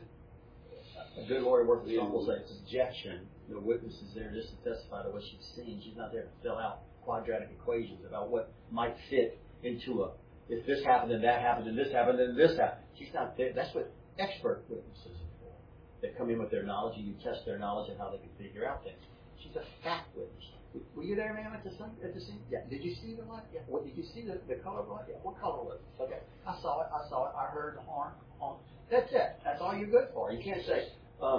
A good lawyer worth his salt will say it's objection. The witness is there just to testify to what she's seen. She's not there to fill out quadratic equations about what might fit into if this happened and that happened and this happened and this happened. She's not there. That's what expert witnesses are for. They come in with their knowledge and you test their knowledge and how they can figure out things. She's a fact witness. Were you there, ma'am, at the scene? Yeah. Did you see the light? Yeah. What did you see the color of the light? Yeah. What color was it? Okay. I saw it. I heard the horn. That's it. That's all you're good for. You can't say,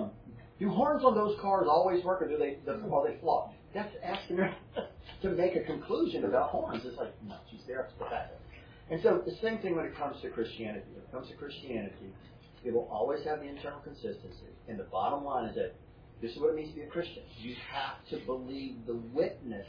do horns on those cars always work, or are they flawed? That's asking her to make a conclusion about horns. It's like, no, she's there for that. And so the same thing when it comes to Christianity. When it comes to Christianity, it will always have the internal consistency. And the bottom line is that this is what it means to be a Christian. You have to believe the witness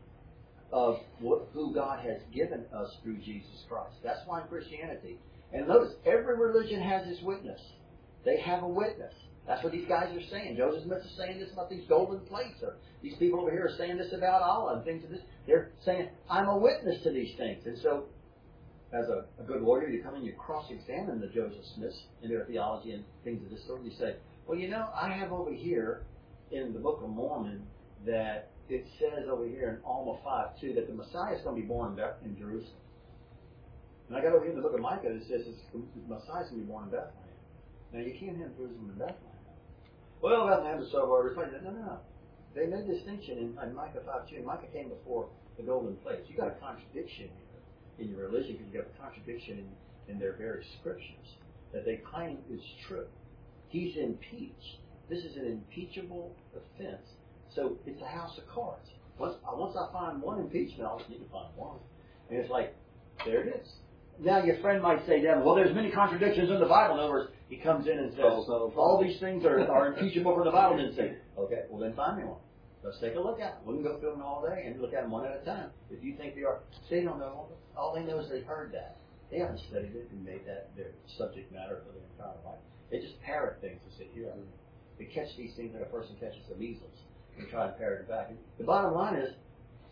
of who God has given us through Jesus Christ. That's why in Christianity, and notice, every religion has its witness. They have a witness. That's what these guys are saying. Joseph Smith is saying this about these golden plates, or these people over here are saying this about Allah and things of this. They're saying, I'm a witness to these things. And so, as a good lawyer, you come in, you cross-examine the Joseph Smiths in their theology and things of this sort. You say, well, I have over here in the Book of Mormon that it says over here in Alma 5:2 that the Messiah is going to be born in Jerusalem. And I got over here in the Book of Micah that says the Messiah is going to be born in Bethlehem. Now, you can't have Jerusalem in Bethlehem. Well, Bethlehem is so far. No. They made a distinction in Micah 5:2. Micah came before the golden plates. You got a contradiction here in your religion because you have a contradiction in their very scriptures that they claim is true. He's impeached. This is an impeachable offense. So it's a house of cards. Once I find one impeachment, I just need to find one. And it's like, there it is. Now your friend might say, well, there's many contradictions in the Bible. In other words, he comes in and says, all these things are impeachable from the Bible. And say, okay, well then find me one. Let's take a look at them. We can go through them all day and look at them one at a time. If you think they are, they don't know. All they know is they've heard that. They haven't studied it and made that their subject matter for their entire life. They just parrot things and say, here. They catch these things like a person catches the measles and try to parrot it back. And the bottom line is,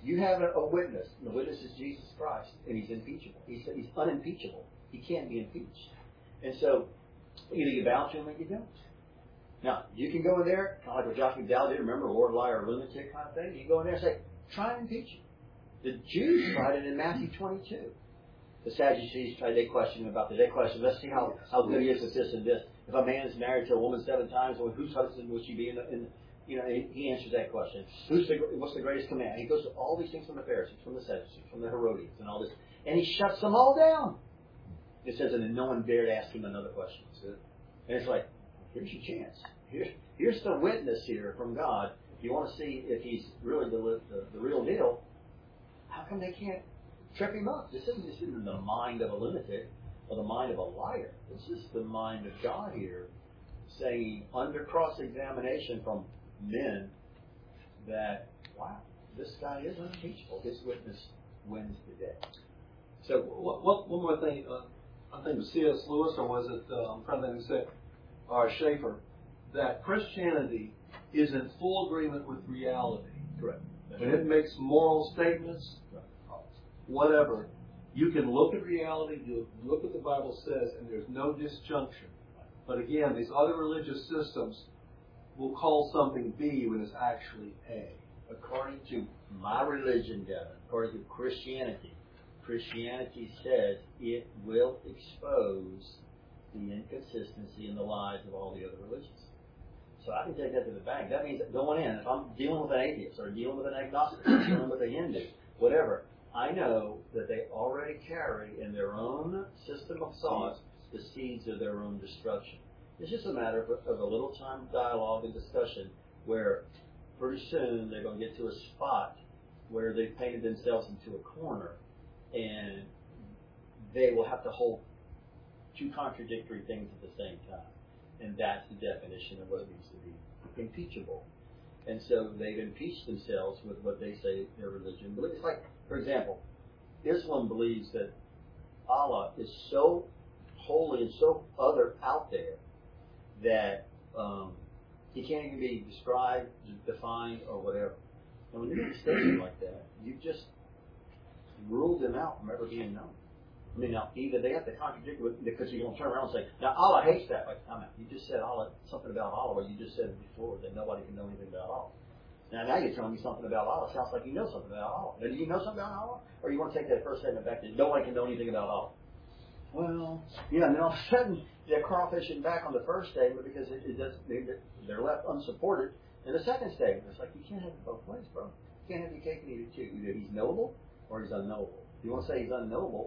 You have a witness. And the witness is Jesus Christ, and he's impeachable. He's unimpeachable. He can't be impeached. And so, either you bow to him or you don't. Now, you can go in there, kind of like what Josh McDowell did, remember, Lord, liar, lunatic kind of thing. You can go in there and say, try and impeach him. The Jews tried it in Matthew 22. The Sadducees tried, they questioned him about this. They questioned, let's see how good he is with this and this. If a man is married to a woman 7 times, well, whose husband would she be he answers that question. What's the greatest command? He goes to all these things from the Pharisees, from the Sadducees, from the Herodians, and all this. And he shuts them all down. It says, and then no one dared ask him another question. And it's like, here's your chance. Here's the witness here from God. If you want to see if he's really the real deal, how come they can't trip him up? This isn't the mind of a lunatic or the mind of a liar. This is the mind of God here, saying under cross-examination from men that, wow, this guy is unimpeachable. His witness wins the day. So one more thing. I think it was C.S. Lewis, or was it, I'm trying to think who said, or Schaeffer, that Christianity is in full agreement with reality. Correct. When it makes moral statements, whatever, you can look at reality, you look what the Bible says, and there's no disjunction. But again, these other religious systems will call something B when it's actually A. According to my religion, Devin, according to Christianity says it will expose the inconsistency and the lies of all the other religions. So I can take that to the bank. That means that going in, if I'm dealing with an atheist or dealing with an agnostic or dealing with a Hindu, whatever, I know that they already carry in their own system of thought the seeds of their own destruction. It's just a matter of a little time of dialogue and discussion where pretty soon they're going to get to a spot where they've painted themselves into a corner and they will have to hold two contradictory things at the same time. And that's the definition of what it means to be impeachable. And so they've impeached themselves with what they say their religion believes. It's like, for example, Islam believes that Allah is so holy and so other out there that he can't even be described, defined, or whatever. And when you make a statement like that, you just ruled him out from ever being known. I mean, now, either they have to contradict it because you're going to turn around and say, now Allah hates that. Like, I mean, you just said Allah, something about Allah, or you just said it before that nobody can know anything about Allah. Now you're telling me something about Allah. It sounds like you know something about Allah. Now, do you know something about Allah? Or you want to take that first statement back that nobody can know anything about Allah? Well, yeah, and then all of a sudden they're crawfishing back on the first statement because they're left unsupported in the second statement. It's like, you can't have it both ways, bro. You can't have your cake and eat it too. Either he's knowable or he's unknowable. If you want to say he's unknowable,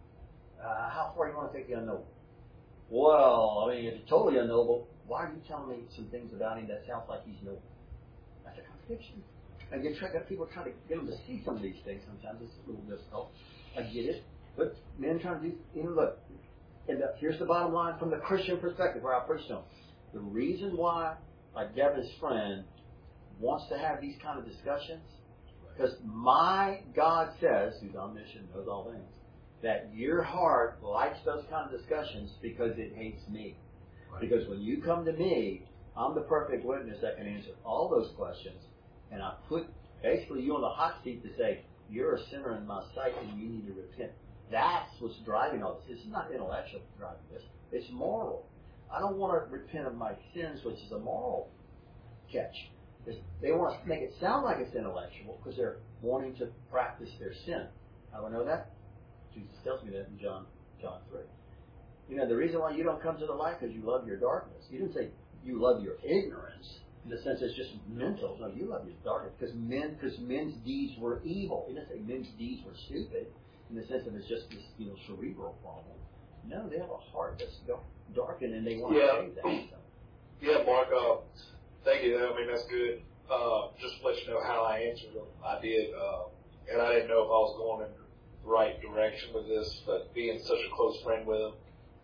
how far do you want to take the unknowable? Well, I mean, if he's totally unknowable, why are you telling me some things about him that sounds like he's knowable? That's a contradiction. And people are trying to get them to see some of these things. Sometimes it's a little difficult. I get it. But men trying to do, look, and here's the bottom line from the Christian perspective, where I preach to them. The reason why, like Devin's friend, wants to have these kind of discussions, because my God says, who's omniscient, knows all things, that your heart likes those kind of discussions because it hates me. Right. Because when you come to me, I'm the perfect witness that can answer all those questions, and I put basically you on the hot seat to say, you're a sinner in my sight and you need to repent. That's what's driving all this. This is not intellectual driving this. It's moral. I don't want to repent of my sins, which is a moral catch. They want to make it sound like it's intellectual because they're wanting to practice their sin. How do I know that? Jesus tells me that in John 3. You know, the reason why you don't come to the light is because you love your darkness. He didn't say you love your ignorance in the sense it's just mental. No, you love your darkness because men's deeds were evil. He didn't say men's deeds were stupid in the sense that it's just this cerebral problem. No, they have a heart that's darkened and they want to change that. So. Yeah, Mark, thank you. I mean, that's good. Just to let you know how I answered them. I did, and I didn't know if I was going in the right direction with this, but being such a close friend with him,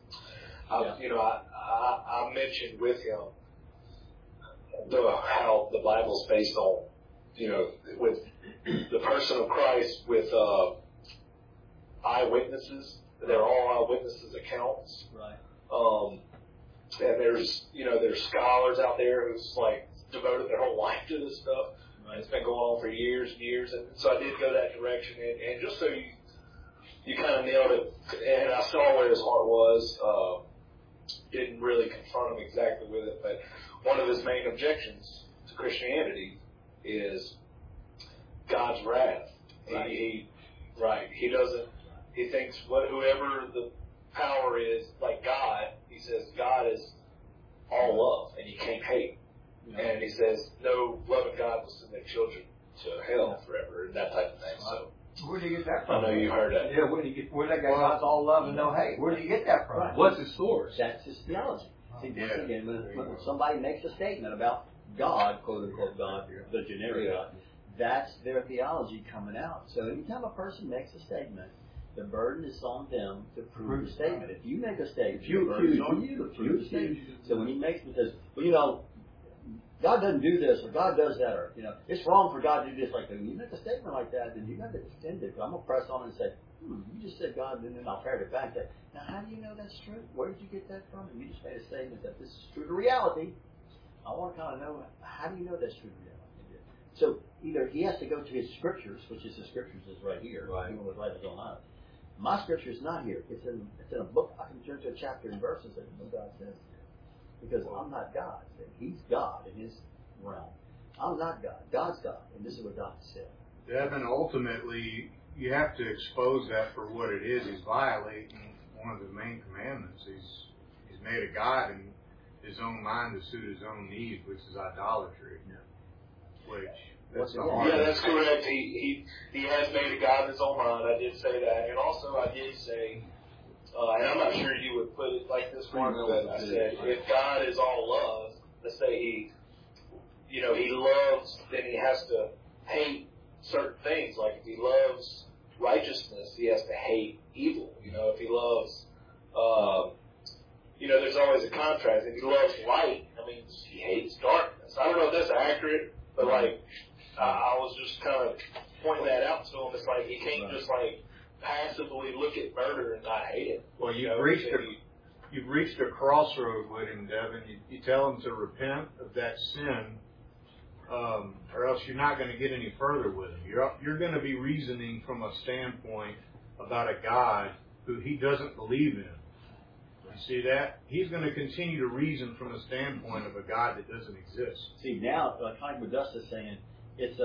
I mentioned with him how the Bible's based on, with the person of Christ with eyewitnesses. They're all eyewitnesses accounts. Right. And there's scholars out there who's like devoted their whole life to this stuff. Right. it's been going on for years and years, and so I did go that direction. And just so you kind of nailed it, and I saw where his heart was. Didn't really confront him exactly with it, but one of his main objections to Christianity is God's wrath. Right. He doesn't. He thinks whoever the power is, like God, he says God is all love, and you can't hate. Yeah. And he says no loving God will send their children to hell forever, and that type of thing. So. Where did you get that from? I know you heard that. Yeah, where that guy God's all love and no hate? Where did you get that from? Right. What's his source? That's his theology. See, once again, when somebody makes a statement about God, quote unquote God, the generic God, that's their theology coming out. So anytime a person makes a statement, the burden is on them to prove the statement. If you make a statement, the burden is on you to prove the statement. So when he makes it, says, well, God doesn't do this, or God does that, or, it's wrong for God to do this like that. When you make a statement like that, then you got to defend it. I'm going to press on and say, you just said God, and then I'll parrot it back. Say, now, how do you know that's true? Where did you get that from? And you just made a statement that this is true to reality. I want to kind of know, how do you know that's true to reality? So either he has to go to his scriptures, which is his scriptures is right here. Right. He would write his own life. My scripture is not here. It's in a book. I can turn to a chapter and verse and say, what God says. Because I'm not God. He's God in his realm. I'm not God. God's God. And this is what God said. Devin, ultimately, you have to expose that for what it is. He's violating one of the main commandments. He's made a God in his own mind to suit his own needs, which is idolatry. Yeah. That's correct. He has made a God in his own mind. I did say that. And also I did say, and I'm not sure you would put it like this, Mark, but I said, if God is all love, let's say he loves, then he has to hate certain things. Like if he loves righteousness, he has to hate evil. If he loves, there's always a contrast. If he loves light, that means he hates darkness. I don't know if that's accurate, but I was just kind of pointing that out to him. It's like he can't just passively look at murder and not hate it. Well, you've reached a crossroad with him, Devin. You tell him to repent of that sin, or else you're not going to get any further with him. You're going to be reasoning from a standpoint about a God who he doesn't believe in. You see that? He's going to continue to reason from a standpoint of a God that doesn't exist. See, now, kind of what Gus is saying, it's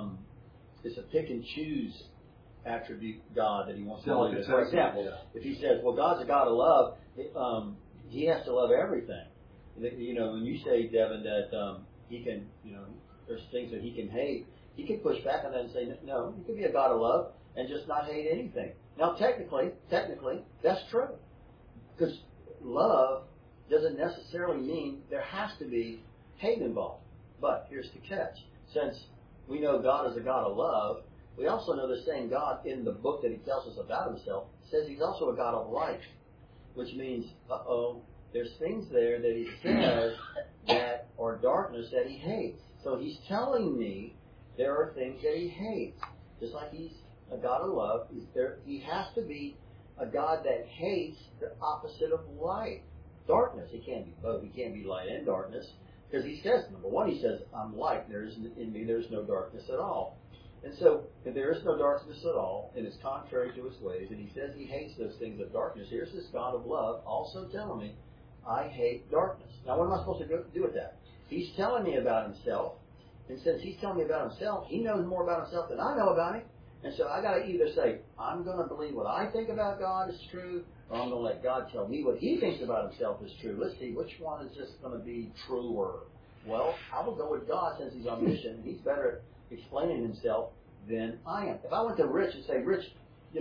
a pick and choose attribute God that he wants to believe in. For example, if he says, well, God's a God of love, he has to love everything. When you say, Devin, that he can, there's things that he can hate, he can push back on that and say, no, he can be a God of love and just not hate anything. Now, technically, that's true. Because love doesn't necessarily mean there has to be hate involved. But here's the catch. Since we know God is a God of love, we also know the same God in the book that he tells us about himself says he's also a God of light. Which means, there's things there that he says that are darkness that he hates. So he's telling me there are things that he hates. Just like he's a God of love, he has to be a God that hates the opposite of light. Darkness. He can't be both. He can't be light and darkness. Because he says, number one, he says, I'm light. In me there's no darkness at all. And so, if there is no darkness at all, and it's contrary to his ways, and he says he hates those things of darkness, here's this God of love also telling me, I hate darkness. Now, what am I supposed to do with that? He's telling me about himself, and since he's telling me about himself, he knows more about himself than I know about him. And so I got to either say, I'm going to believe what I think about God is true, or I'm going to let God tell me what he thinks about himself is true. Let's see, which one is just going to be truer? Well, I will go with God since he's omniscient, and he's better at explaining himself than I am. If I went to Rich and say, Rich,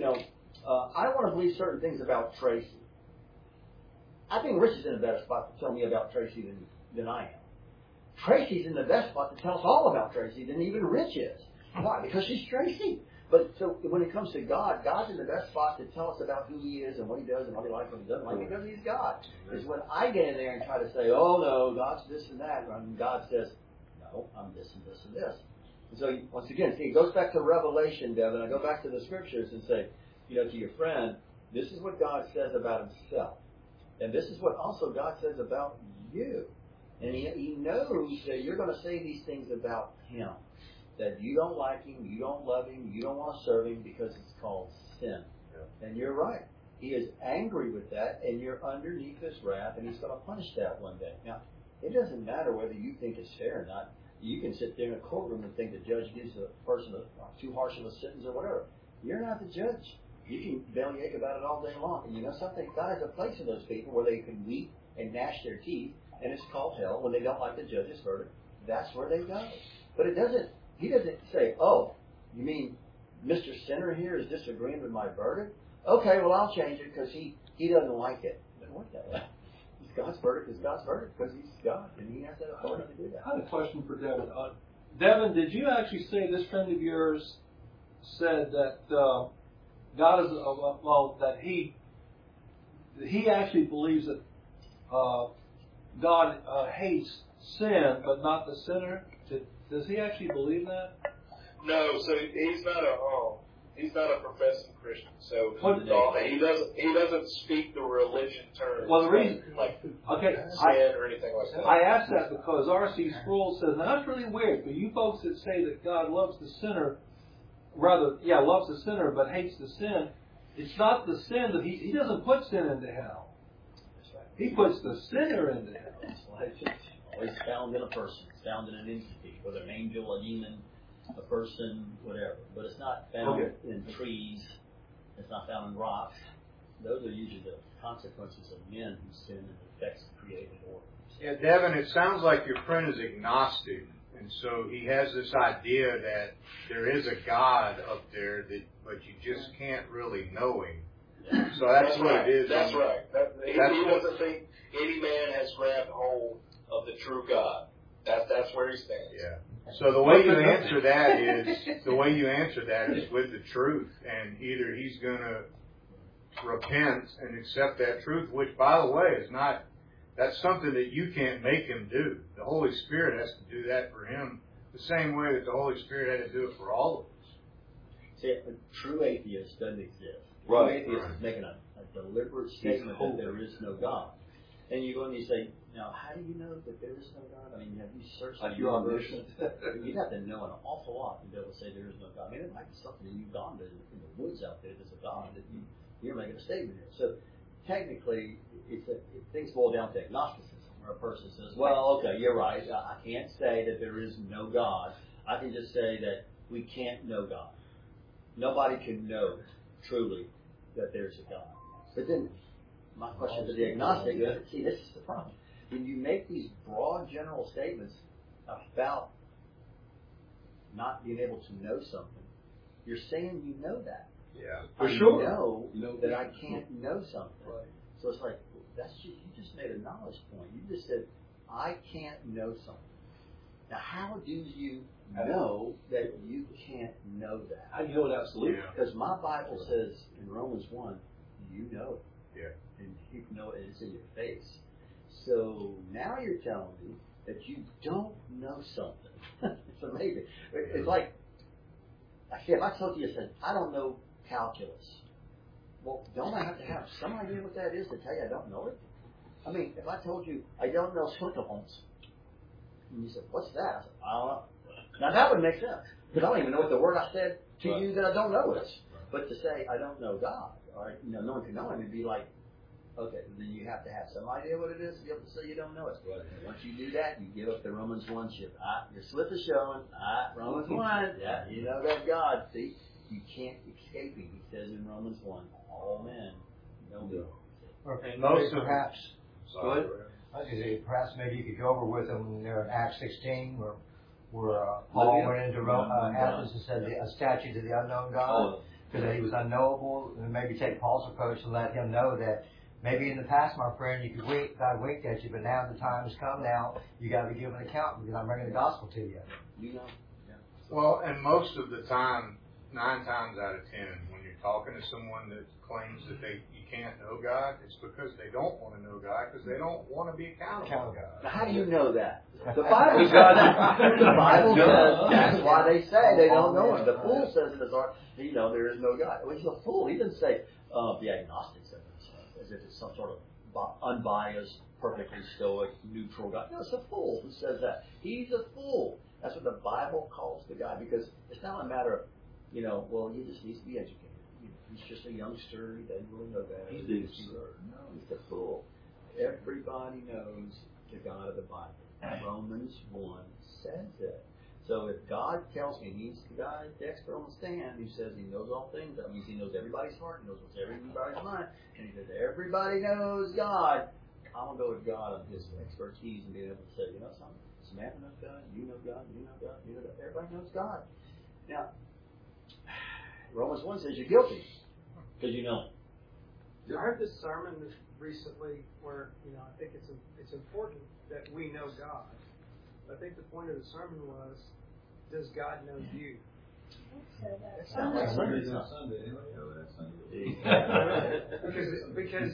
I don't want to believe certain things about Tracy. I think Rich is in a better spot to tell me about Tracy than I am. Tracy's in the best spot to tell us all about Tracy than even Rich is. Why? Because she's Tracy. But so when it comes to God, God's in the best spot to tell us about who he is and what he does and what he likes and what he doesn't like because he's God. Is when I get in there and try to say, oh no, God's this and that, and God says, no, I'm this and this and this. And so once again, see, it goes back to Revelation, Devin. I go back to the scriptures and say, to your friend, this is what God says about himself. And this is what also God says about you. And he knows that you're going to say these things about him. that you don't like him, you don't love him, you don't want to serve him because it's called sin. Yeah. And you're right. He is angry with that, and you're underneath his wrath, and he's going to punish that one day. Now, it doesn't matter whether you think it's fair or not. You can sit there in a courtroom and think the judge gives a person too harsh of a sentence or whatever. You're not the judge. You can bellyache about it all day long. And you know something? God has a place for those people where they can weep and gnash their teeth, and it's called hell when they don't like the judge's verdict. That's where they go. But he doesn't say, oh, you mean Mr. Sinner here is disagreeing with my verdict? Okay, well, I'll change it because he doesn't like it. It doesn't work that way. God's verdict is God's verdict because he's God, and he has that authority to do that. I had a question for Devin. Devin, did you actually say this friend of yours said that God is, that he actually believes that God hates sin but not the sinner? Does he actually believe that? No, so he's not a professing Christian. So he doesn't speak the religion terms. Well, the reason, like sin or anything like that. I asked that because R.C. Sproul says, now that's really weird, but you folks that say that God loves the sinner, loves the sinner but hates the sin, it's not the sin that he doesn't put sin into hell. That's right. He puts the sinner into hell. It's always found in a person. It's found in an entity, whether an angel, a demon, a person, whatever. But it's not found in trees. It's not found in rocks. Those are usually the consequences of men who sin and affects the created order. Yeah, Devin, it sounds like your friend is agnostic, and so he has this idea that there is a God up there, but you just can't really know him. Yeah. So that's what right. it is. That's right. He doesn't think any man has grabbed hold of the true God. That's where he stands. Yeah. So the way you answer that is with the truth, and either he's going to repent and accept that truth, which, by the way, is not. That's something that you can't make him do. The Holy Spirit has to do that for him, the same way that the Holy Spirit had to do it for all of us. See, a true atheist doesn't exist. A Right. true atheist is making a deliberate statement that there is no God. And you go and you say, now, how do you know that there is no God? I mean, have you searched Like the you're universe? omniscient. You'd have to know an awful lot to be able to say there is no God. I mean, it might be something that you've gone to in the woods out there that's a God that you're making a statement here. So technically, things boil down to agnosticism, where a person says, well, okay, you're right. I can't say that there is no God. I can just say that we can't know God. Nobody can know truly that there's a God. But then my question to the agnostic is, see, this is the problem. When you make these broad general statements about not being able to know something, you're saying you know that. Yeah. For I sure. know that I can't know something. Right. So it's like, you just made a knowledge point. You just said, I can't know something. Now, how do you know that you can't know that? How do you know it absolutely? Because my Bible says in Romans 1, you know it. Yeah. And you know it, it's in your face. So now you're telling me that you don't know something. It's amazing. It's like, if I told you, I don't know calculus. Well, don't I have to have some idea what that is to tell you I don't know it? I mean, if I told you I don't know Swinkelholms, and you said, what's that? I said, I don't know. Now that would make sense, because I don't even know what the word I said to you that I don't know is. But to say I don't know God, or no one can know Him, it'd be like, okay, then you have to have some idea what it is to be able to say you don't know it. Right. And once you do that, you give up the Romans 1 chip. Your slip is showing. Romans 1. Yeah, you know that God. See, you can't escape Him. He says in Romans 1, all men know me. Okay, Most of perhaps. Go ahead. I was going to say, perhaps maybe you could go over with them there in Acts 16, where Paul went into Athens and said a statue to the unknown God, because he was unknowable, and maybe take Paul's approach and let him know that maybe in the past, my friend, you could God winked at you, but now the time has come. Now you got to be given an account because I'm bringing the gospel to you. You know. Yeah. Well, and most of the time, 9 times out of 10, when you're talking to someone that claims that you can't know God, it's because they don't want to know God because they don't want to be accountable to God. Now, how do you know that? The Bible says the Bible says that's why they say they don't know Him. The fool says in his heart, there is no God. Well, he's a fool. He didn't say the agnostic said it as if it's some sort of unbiased, perfectly stoic, neutral God. No, it's a fool who says that. He's a fool. That's what the Bible calls the guy, because it's not a matter of, well, he just needs to be educated. He's just a youngster. He doesn't really know that. He's No, he's the fool. Everybody knows the God of the Bible. Romans 1 says it. So if God tells me he's the guy, the expert on the stand, who says he knows all things, that means he knows everybody's heart, he knows what's everybody's mind, and he says everybody knows God, I'm going to go with God on his expertise and being able to say, you know something, Samantha knows God, you know God, you know God, you know God, everybody knows God. Now, Romans 1 says you're guilty because you know him. I heard this sermon recently where, I think it's important that we know God. I think the point of the sermon was, does God know you? That sounds like Sunday. Anybody know that Sunday? because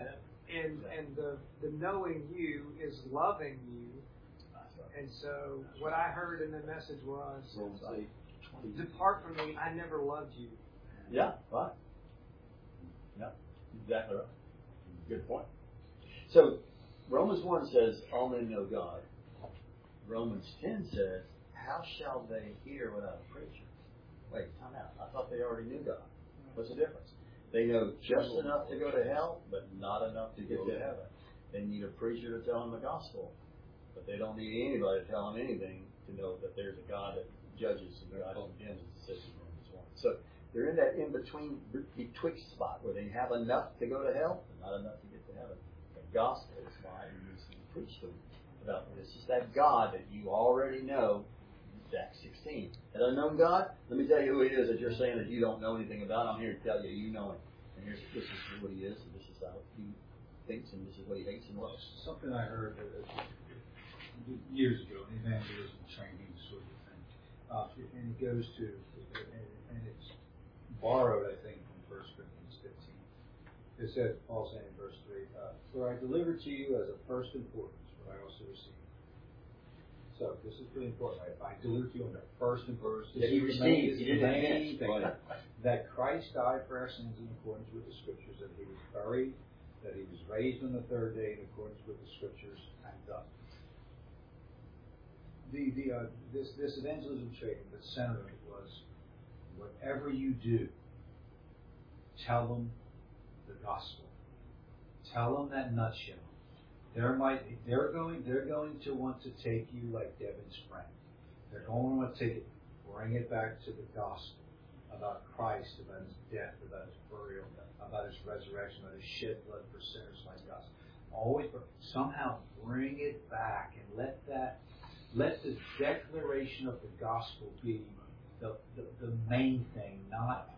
the knowing you is loving you. And so what I heard in the message was, depart from me, I never loved you. Yeah, right. Yeah, exactly right. Good point. So Romans 1 says, all men know God. Romans 10 says, how shall they hear without a preacher? Wait, time out. I thought they already knew God. What's the difference? They know just enough to go to hell, but not enough to get to heaven. They need a preacher to tell them the gospel, but they don't need anybody to tell them anything to know that there's a God that judges and God condemns, as it says in Romans 1. So they're in that in-between, betwixt spot where they have enough to go to hell, but not enough to get to heaven. The gospel is why he needs to be preached to them about this. It's that God that you already know, Acts 16. That unknown God, let me tell you who he is that you're saying that you don't know anything about. I'm here to tell you, you know him. And this is what he is, and this is how he thinks, and this is what he hates and loves. Something I heard years ago, an evangelism training sort of thing. And it goes to, and it's borrowed, I think, from 1 Corinthians 15. It says, Paul saying in verse 3, for I delivered to you as of first importance what I also received. So this is pretty important. Right? I delivered to you on the first importance. That he received. He didn't thing. That Christ died for our sins in accordance with the Scriptures, that he was buried, that he was raised on the third day in accordance with the Scriptures, and done. This evangelism training, the center of it was, whatever you do, tell them the gospel. Tell them that nutshell. They're going to want to take you like Devin's friend. They're going to want to take it, bring it back to the gospel about Christ, about his death, about his burial, about his resurrection, about his shed blood for sinners like us. Always somehow bring it back and let the declaration of the gospel be the main thing, not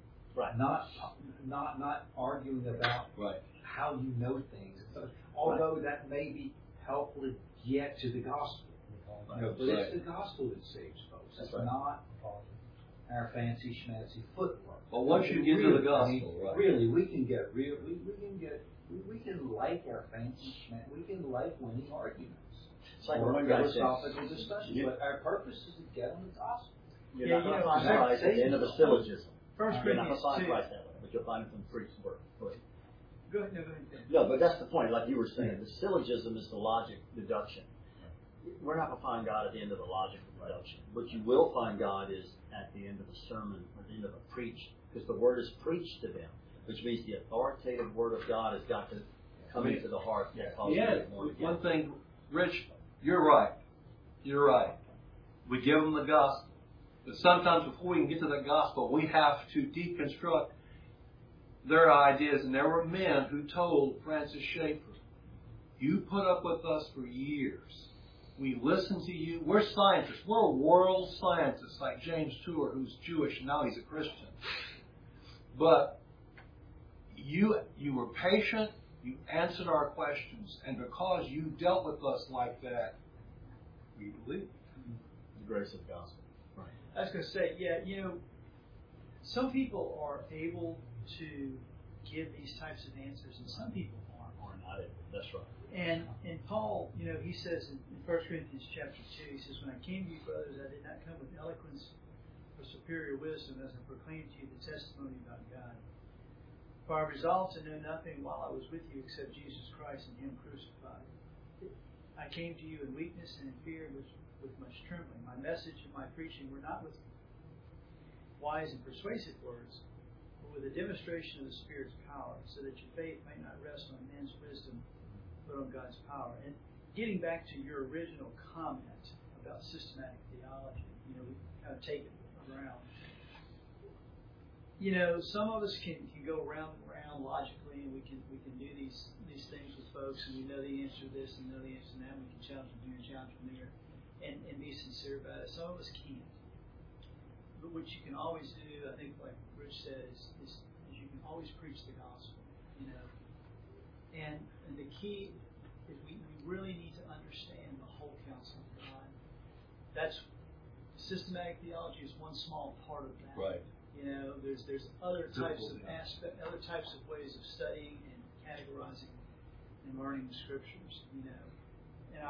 arguing about how you know things. Although that may be helpful to get to the gospel. But it's the gospel that saves folks. It's not our fancy schmancy footwork. But once you get to the gospel, really, we can get real. We can like our fancy schmancy. We can like winning arguments. It's like or one guy philosophical discussions. But our purpose is to get on the gospel. You're not going to find Christ at the end of a syllogism. First You're not going Corinthians to find 2. Christ that way, but you'll find him from preached word. Go ahead. No, but that's the point. Like you were saying, the syllogism is the logic deduction. We're not going to find God at the end of the logical deduction. What you will find God is at the end of a sermon or the end of a preach, because the word is preached to them, which means the authoritative word of God has got to come into the heart. One thing, Rich, you're right. You're right. We give them the gospel. But sometimes before we can get to the gospel, we have to deconstruct their ideas. And there were men who told Francis Schaeffer, you put up with us for years. We listen to you. We're scientists. We're world scientists, like James Tour, who's Jewish, and now he's a Christian. But you were patient. You answered our questions. And because you dealt with us like that, we believe. The grace of the gospel. Right. I was going to say, some people are able to give these types of answers, and some people aren't. Or not able. That's right. And Paul, he says in 1 Corinthians chapter 2, he says, when I came to you, brothers, I did not come with eloquence or superior wisdom as I proclaimed to you the testimony about God. For I resolved to know nothing while I was with you except Jesus Christ and Him crucified. I came to you in weakness and in fear, with much trembling. My message and my preaching were not with wise and persuasive words, but with a demonstration of the Spirit's power, so that your faith may not rest on men's wisdom, but on God's power. And getting back to your original comment about systematic theology, we kind of take it around. Some of us can go round and round logically, and we can do these things with folks, and we know the answer to this and know the answer to that, and we can challenge from here and challenge from there, and be sincere about it. Some of us can't. But what you can always do, I think, like Rich said, is you can always preach the gospel. And the key is we really need to understand the whole counsel of God. That's systematic theology is one small part of that. Right. There's other types of other types of ways of studying and categorizing and learning the scriptures. And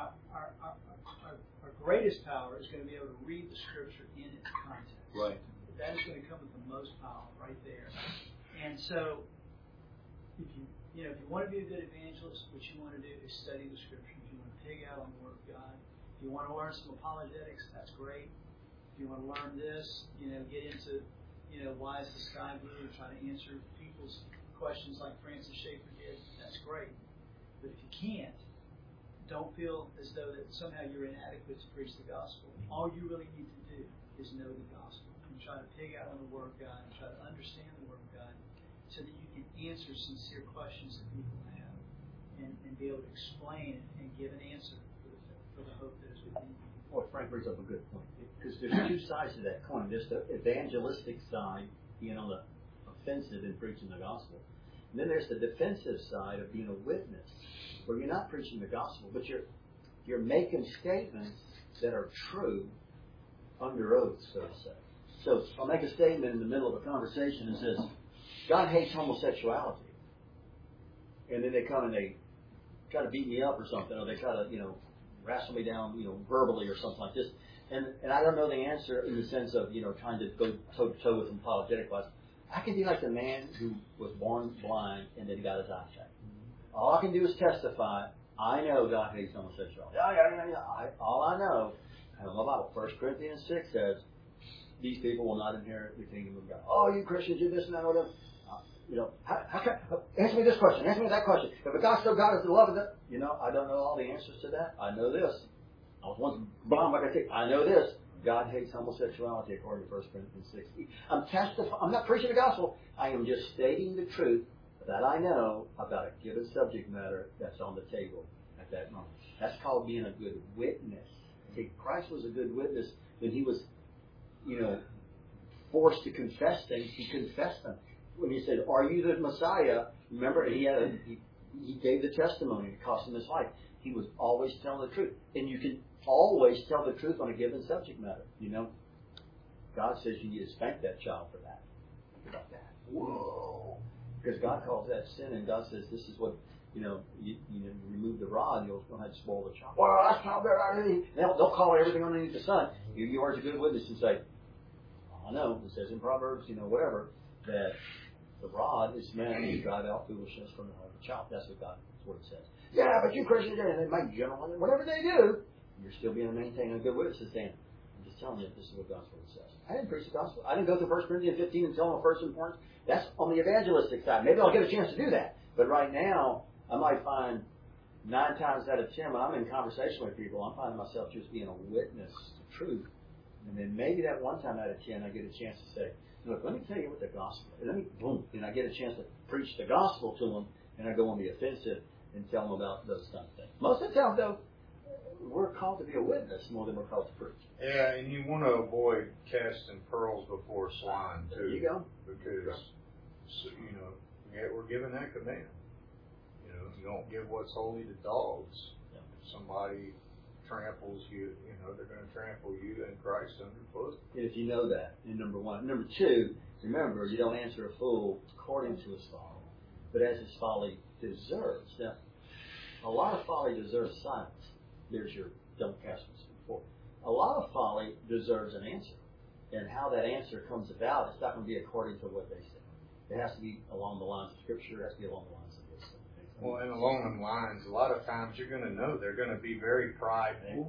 our greatest power is going to be able to read the scripture in its context. Right. That is going to come with the most power right there. And so, if you want to be a good evangelist, what you want to do is study the scriptures. You want to pig out on the Word of God. If you want to learn some apologetics, that's great. If you want to learn this, get into why is the sky blue, and try to answer people's questions like Francis Schaeffer did, that's great. But if you can't, don't feel as though that somehow you're inadequate to preach the gospel. All you really need to do is know the gospel and try to pig out on the Word of God and try to understand the Word of God so that you can answer sincere questions that people have and be able to explain and give an answer for the hope that is within you. Boy, Frank brings up a good point. Because there's two sides to that coin. There's the evangelistic side, being on the offensive in preaching the gospel. And then there's the defensive side of being a witness, where you're not preaching the gospel, but you're making statements that are true under oath, so to say. So I'll make a statement in the middle of a conversation that says, God hates homosexuality. And then they come and they try to beat me up or something, or they try to, wrestle me down, verbally or something like this. And I don't know the answer in the sense of, trying to go toe to toe with them apologetic-wise. I can be like the man who was born blind and then got his eyesight. All I can do is testify. I know God hates homosexuality. All I know, I know my Bible. 1 Corinthians 6 says, these people will not inherit the kingdom of God. Oh, you Christians, you this and that, whatever. How can, answer me this question, answer me that question. If a God so God is the love of it, I don't know all the answers to that. I know this. I was once blind like I think. I know this. God hates homosexuality according to 1 Corinthians 6. I'm not preaching the gospel. I am just stating the truth that I know about a given subject matter that's on the table at that moment. That's called being a good witness. See, Christ was a good witness when he was, forced to confess things. He confessed them. When he said, "Are you the Messiah?" Remember, he gave the testimony. It cost him his life. He was always telling the truth, and you can always tell the truth on a given subject matter. God says you need to spank that child for that. Think about that. Whoa! Because God calls that sin, and God says this is what you remove the rod, you'll have to spoil the child. Well, that's how they'll call everything underneath the sun. You are a good witness and say, I know, it says in Proverbs, whatever, that the rod is meant to drive out foolishness from the heart of the child. That's what it says. Yeah, but you Christians, they make general, whatever they do, you're still being maintained a good witness. I'm just telling you, this is what God's word says. I didn't preach the gospel. I didn't go through 1 Corinthians 15 and tell them first importance. That's on the evangelistic side. Maybe I'll get a chance to do that. But right now, I might find 9 times out of 10 when I'm in conversation with people, I'm finding myself just being a witness to truth. And then maybe that 1 time out of 10, I get a chance to say, look, let me tell you what the gospel is. And I get a chance to preach the gospel to them, and I go on the offensive and tell them about those kind of things. Most of the time, though, we're called to be a witness more than we're called to preach. Yeah, and you want to avoid casting pearls before swine, too. There you go. Because, we're given that command. You don't give what's holy to dogs. Yeah. If somebody tramples you, they're going to trample you and Christ underfoot. And if you know that, number 1. Number 2, remember, you don't answer a fool according to his folly, but as his folly deserves. Now, a lot of folly deserves silence. There's your don't cast this before. A lot of folly deserves an answer. And how that answer comes about, it's not going to be according to what they say. It has to be along the lines of Scripture. It has to be along the lines of this. Well, and along them lines, a lot of times you're going to know they're going to be very prideful.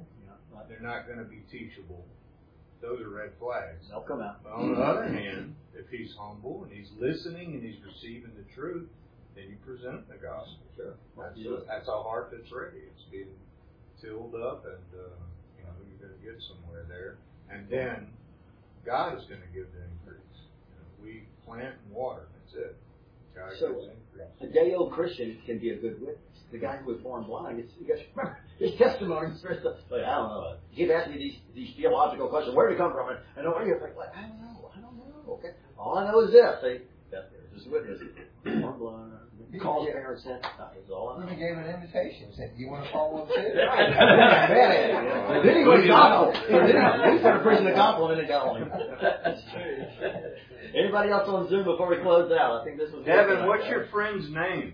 they're not going to be teachable. Those are red flags. They'll come out. But on the other hand, if he's humble and he's listening and he's receiving the truth, then you present the gospel. Sure. That's a heart that's ready. It's being tilled up, and you're going to get somewhere there. And then God is going to give the increase. We plant and water. That's it. God gives increase. A day-old Christian can be a good witness. The guy who was born blind, remember, his testimony is like, I don't know. He keep asking me these theological questions. Where did it come from? And where are you? Like, I don't know. Okay. All I know is this. There's a witness. Born blind. Calls your parents in. That's all I know. He gave an invitation. Said, "Do you want to follow him too?" Then he was he started preaching a compliment and going. Anybody else on Zoom before we close out? I think this was Devin. What's your friend's name?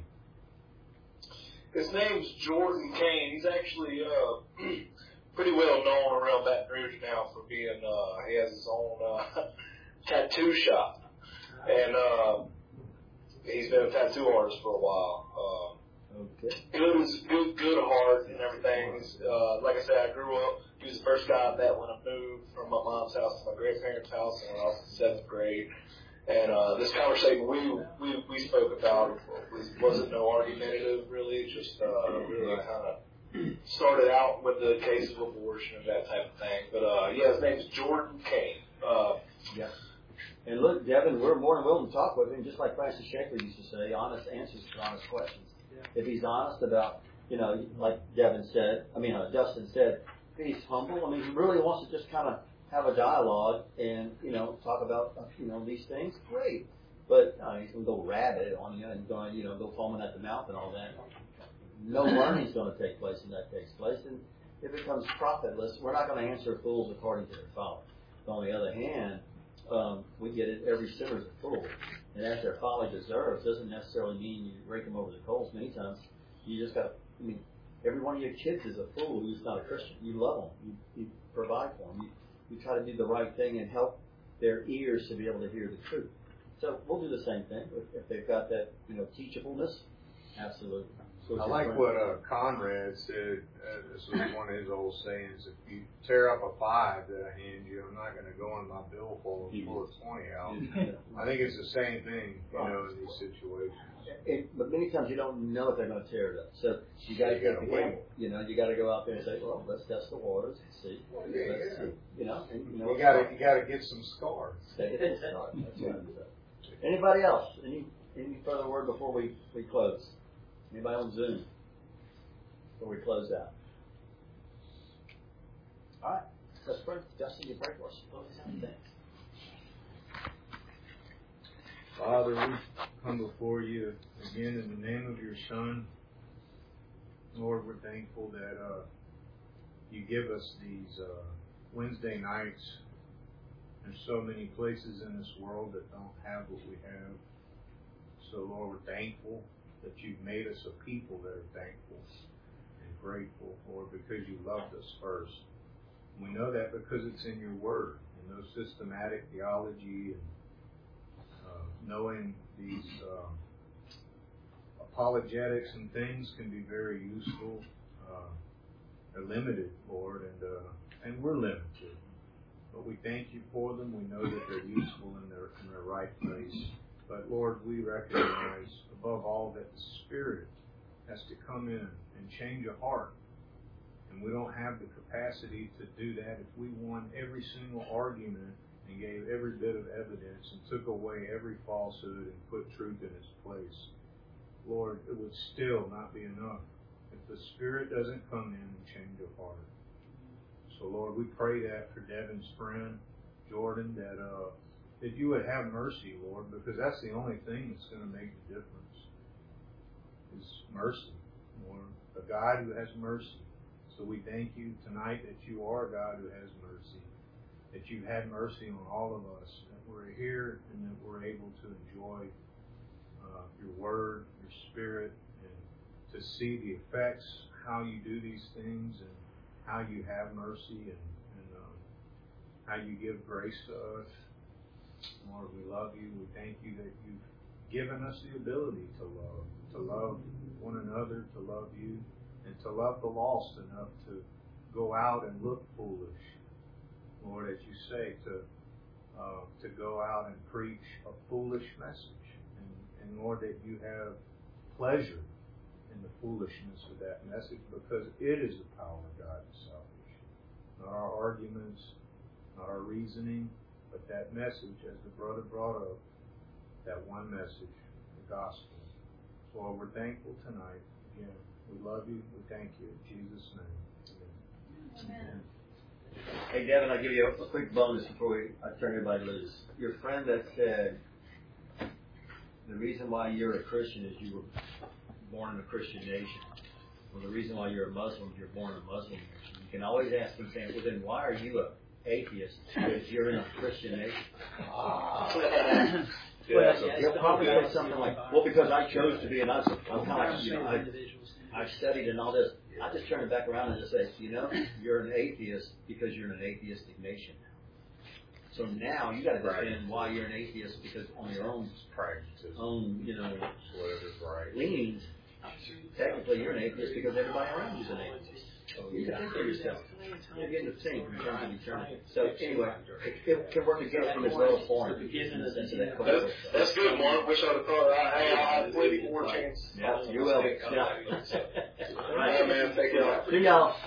His name's Jordan Kane. He's actually pretty well known around Baton Rouge now for being. He has his own tattoo shop, and he's been a tattoo artist for a while. Good heart and everything. Like I said, I grew up. He was the first guy I met when I moved from my mom's house to my grandparents' house when I was in 7th grade. And this conversation we spoke about wasn't no argumentative, really. Just really kind of started out with the case of abortion and that type of thing. But his name's Jordan Kane. Yeah. And look, Devin, we're more than willing to talk with him, just like Francis Schaeffer used to say, honest answers to honest questions. Yeah. If he's honest about, like Dustin said, if he's humble, he really wants to just kind of have a dialogue and, talk about, these things, great. But he's going to go rabid on you and going, go foaming at the mouth and all that. No learning's going to take place when that takes place. And if it becomes profitless, we're not going to answer fools according to their folly. But on the other hand, we get it, every sinner's a fool. And as their folly deserves doesn't necessarily mean you rake them over the coals. Many times, you just got to, every one of your kids is a fool who's not a Christian. You love them. You provide for them. You try to do the right thing and help their ears to be able to hear the truth. So we'll do the same thing. If they've got that, teachableness, absolutely. So I like what Conrad said. This was one of his old sayings. If you tear up a 5 that I hand you, I'm not going to go on my billfold and pull a 20 out. I think it's the same thing, in these situations. But many times you don't know if they're going to tear it up. So you got to get the gamble. You got to go out there and say, well, let's test the waters and see. Let's see. You got to get some scars. Get some scars. That's what I'm saying. Anybody else? Any further word before we close? Anybody on Zoom before we close out? All right. Let's pray. Justin, you pray for us. Thanks. Father, we come before you again in the name of your Son. Lord, we're thankful that you give us these Wednesday nights. There's so many places in this world that don't have what we have. So, Lord, we're thankful that you've made us a people that are thankful and grateful, Lord, because you loved us first. We know that because it's in your word, and those systematic theology and knowing these apologetics and things can be very useful. They're limited, Lord, and we're limited. But we thank you for them. We know that they're useful in their right place. But Lord, we recognize above all that the Spirit has to come in and change a heart. And we don't have the capacity to do that if we won every single argument and gave every bit of evidence and took away every falsehood and put truth in its place. Lord, it would still not be enough if the Spirit doesn't come in and change a heart. So Lord, we pray that for Devin's friend, Jordan, that you would have mercy, Lord, because that's the only thing that's going to make the difference is mercy, Lord, a God who has mercy. So we thank you tonight that you are a God who has mercy, that you've had mercy on all of us, that we're here and that we're able to enjoy your word, your Spirit, and to see the effects, how you do these things, and how you have mercy, and how you give grace to us. Lord, we love you. We thank you that you've given us the ability to love one another, to love you, and to love the lost enough to go out and look foolish. Lord, as you say, to go out and preach a foolish message. And Lord, that you have pleasure in the foolishness of that message, because it is the power of God to salvation. Not our arguments, not our reasoning, but that message, as the brother brought up, that one message, the gospel. So Lord, we're thankful tonight. Again, we love you. We thank you. In Jesus' name. Amen. Hey, Devin, I'll give you a quick bonus before I turn everybody loose. Your friend that said the reason why you're a Christian is you were born in a Christian nation. Well, the reason why you're a Muslim is you're born in a Muslim nation. You can always ask him, saying, well, then why are you an atheist? Because you're in a Christian nation. He'll probably say something like, well, because I chose to be an Muslim. I'm kind of like, I've studied and all this. I just turn it back around and just say, you're an atheist because you're in an atheistic nation. So now you got to defend why you're an atheist, because on your own leanings, technically you're an atheist because everybody around you's an atheist. So you got to think for yourself. You're getting the same in terms of eternity. So anyway, it can work against him as well as for him. That's good, Mark. Wish I'd have thought I had plenty more chance. Yeah, you will. Yeah. Right, man. Thank you. See y'all.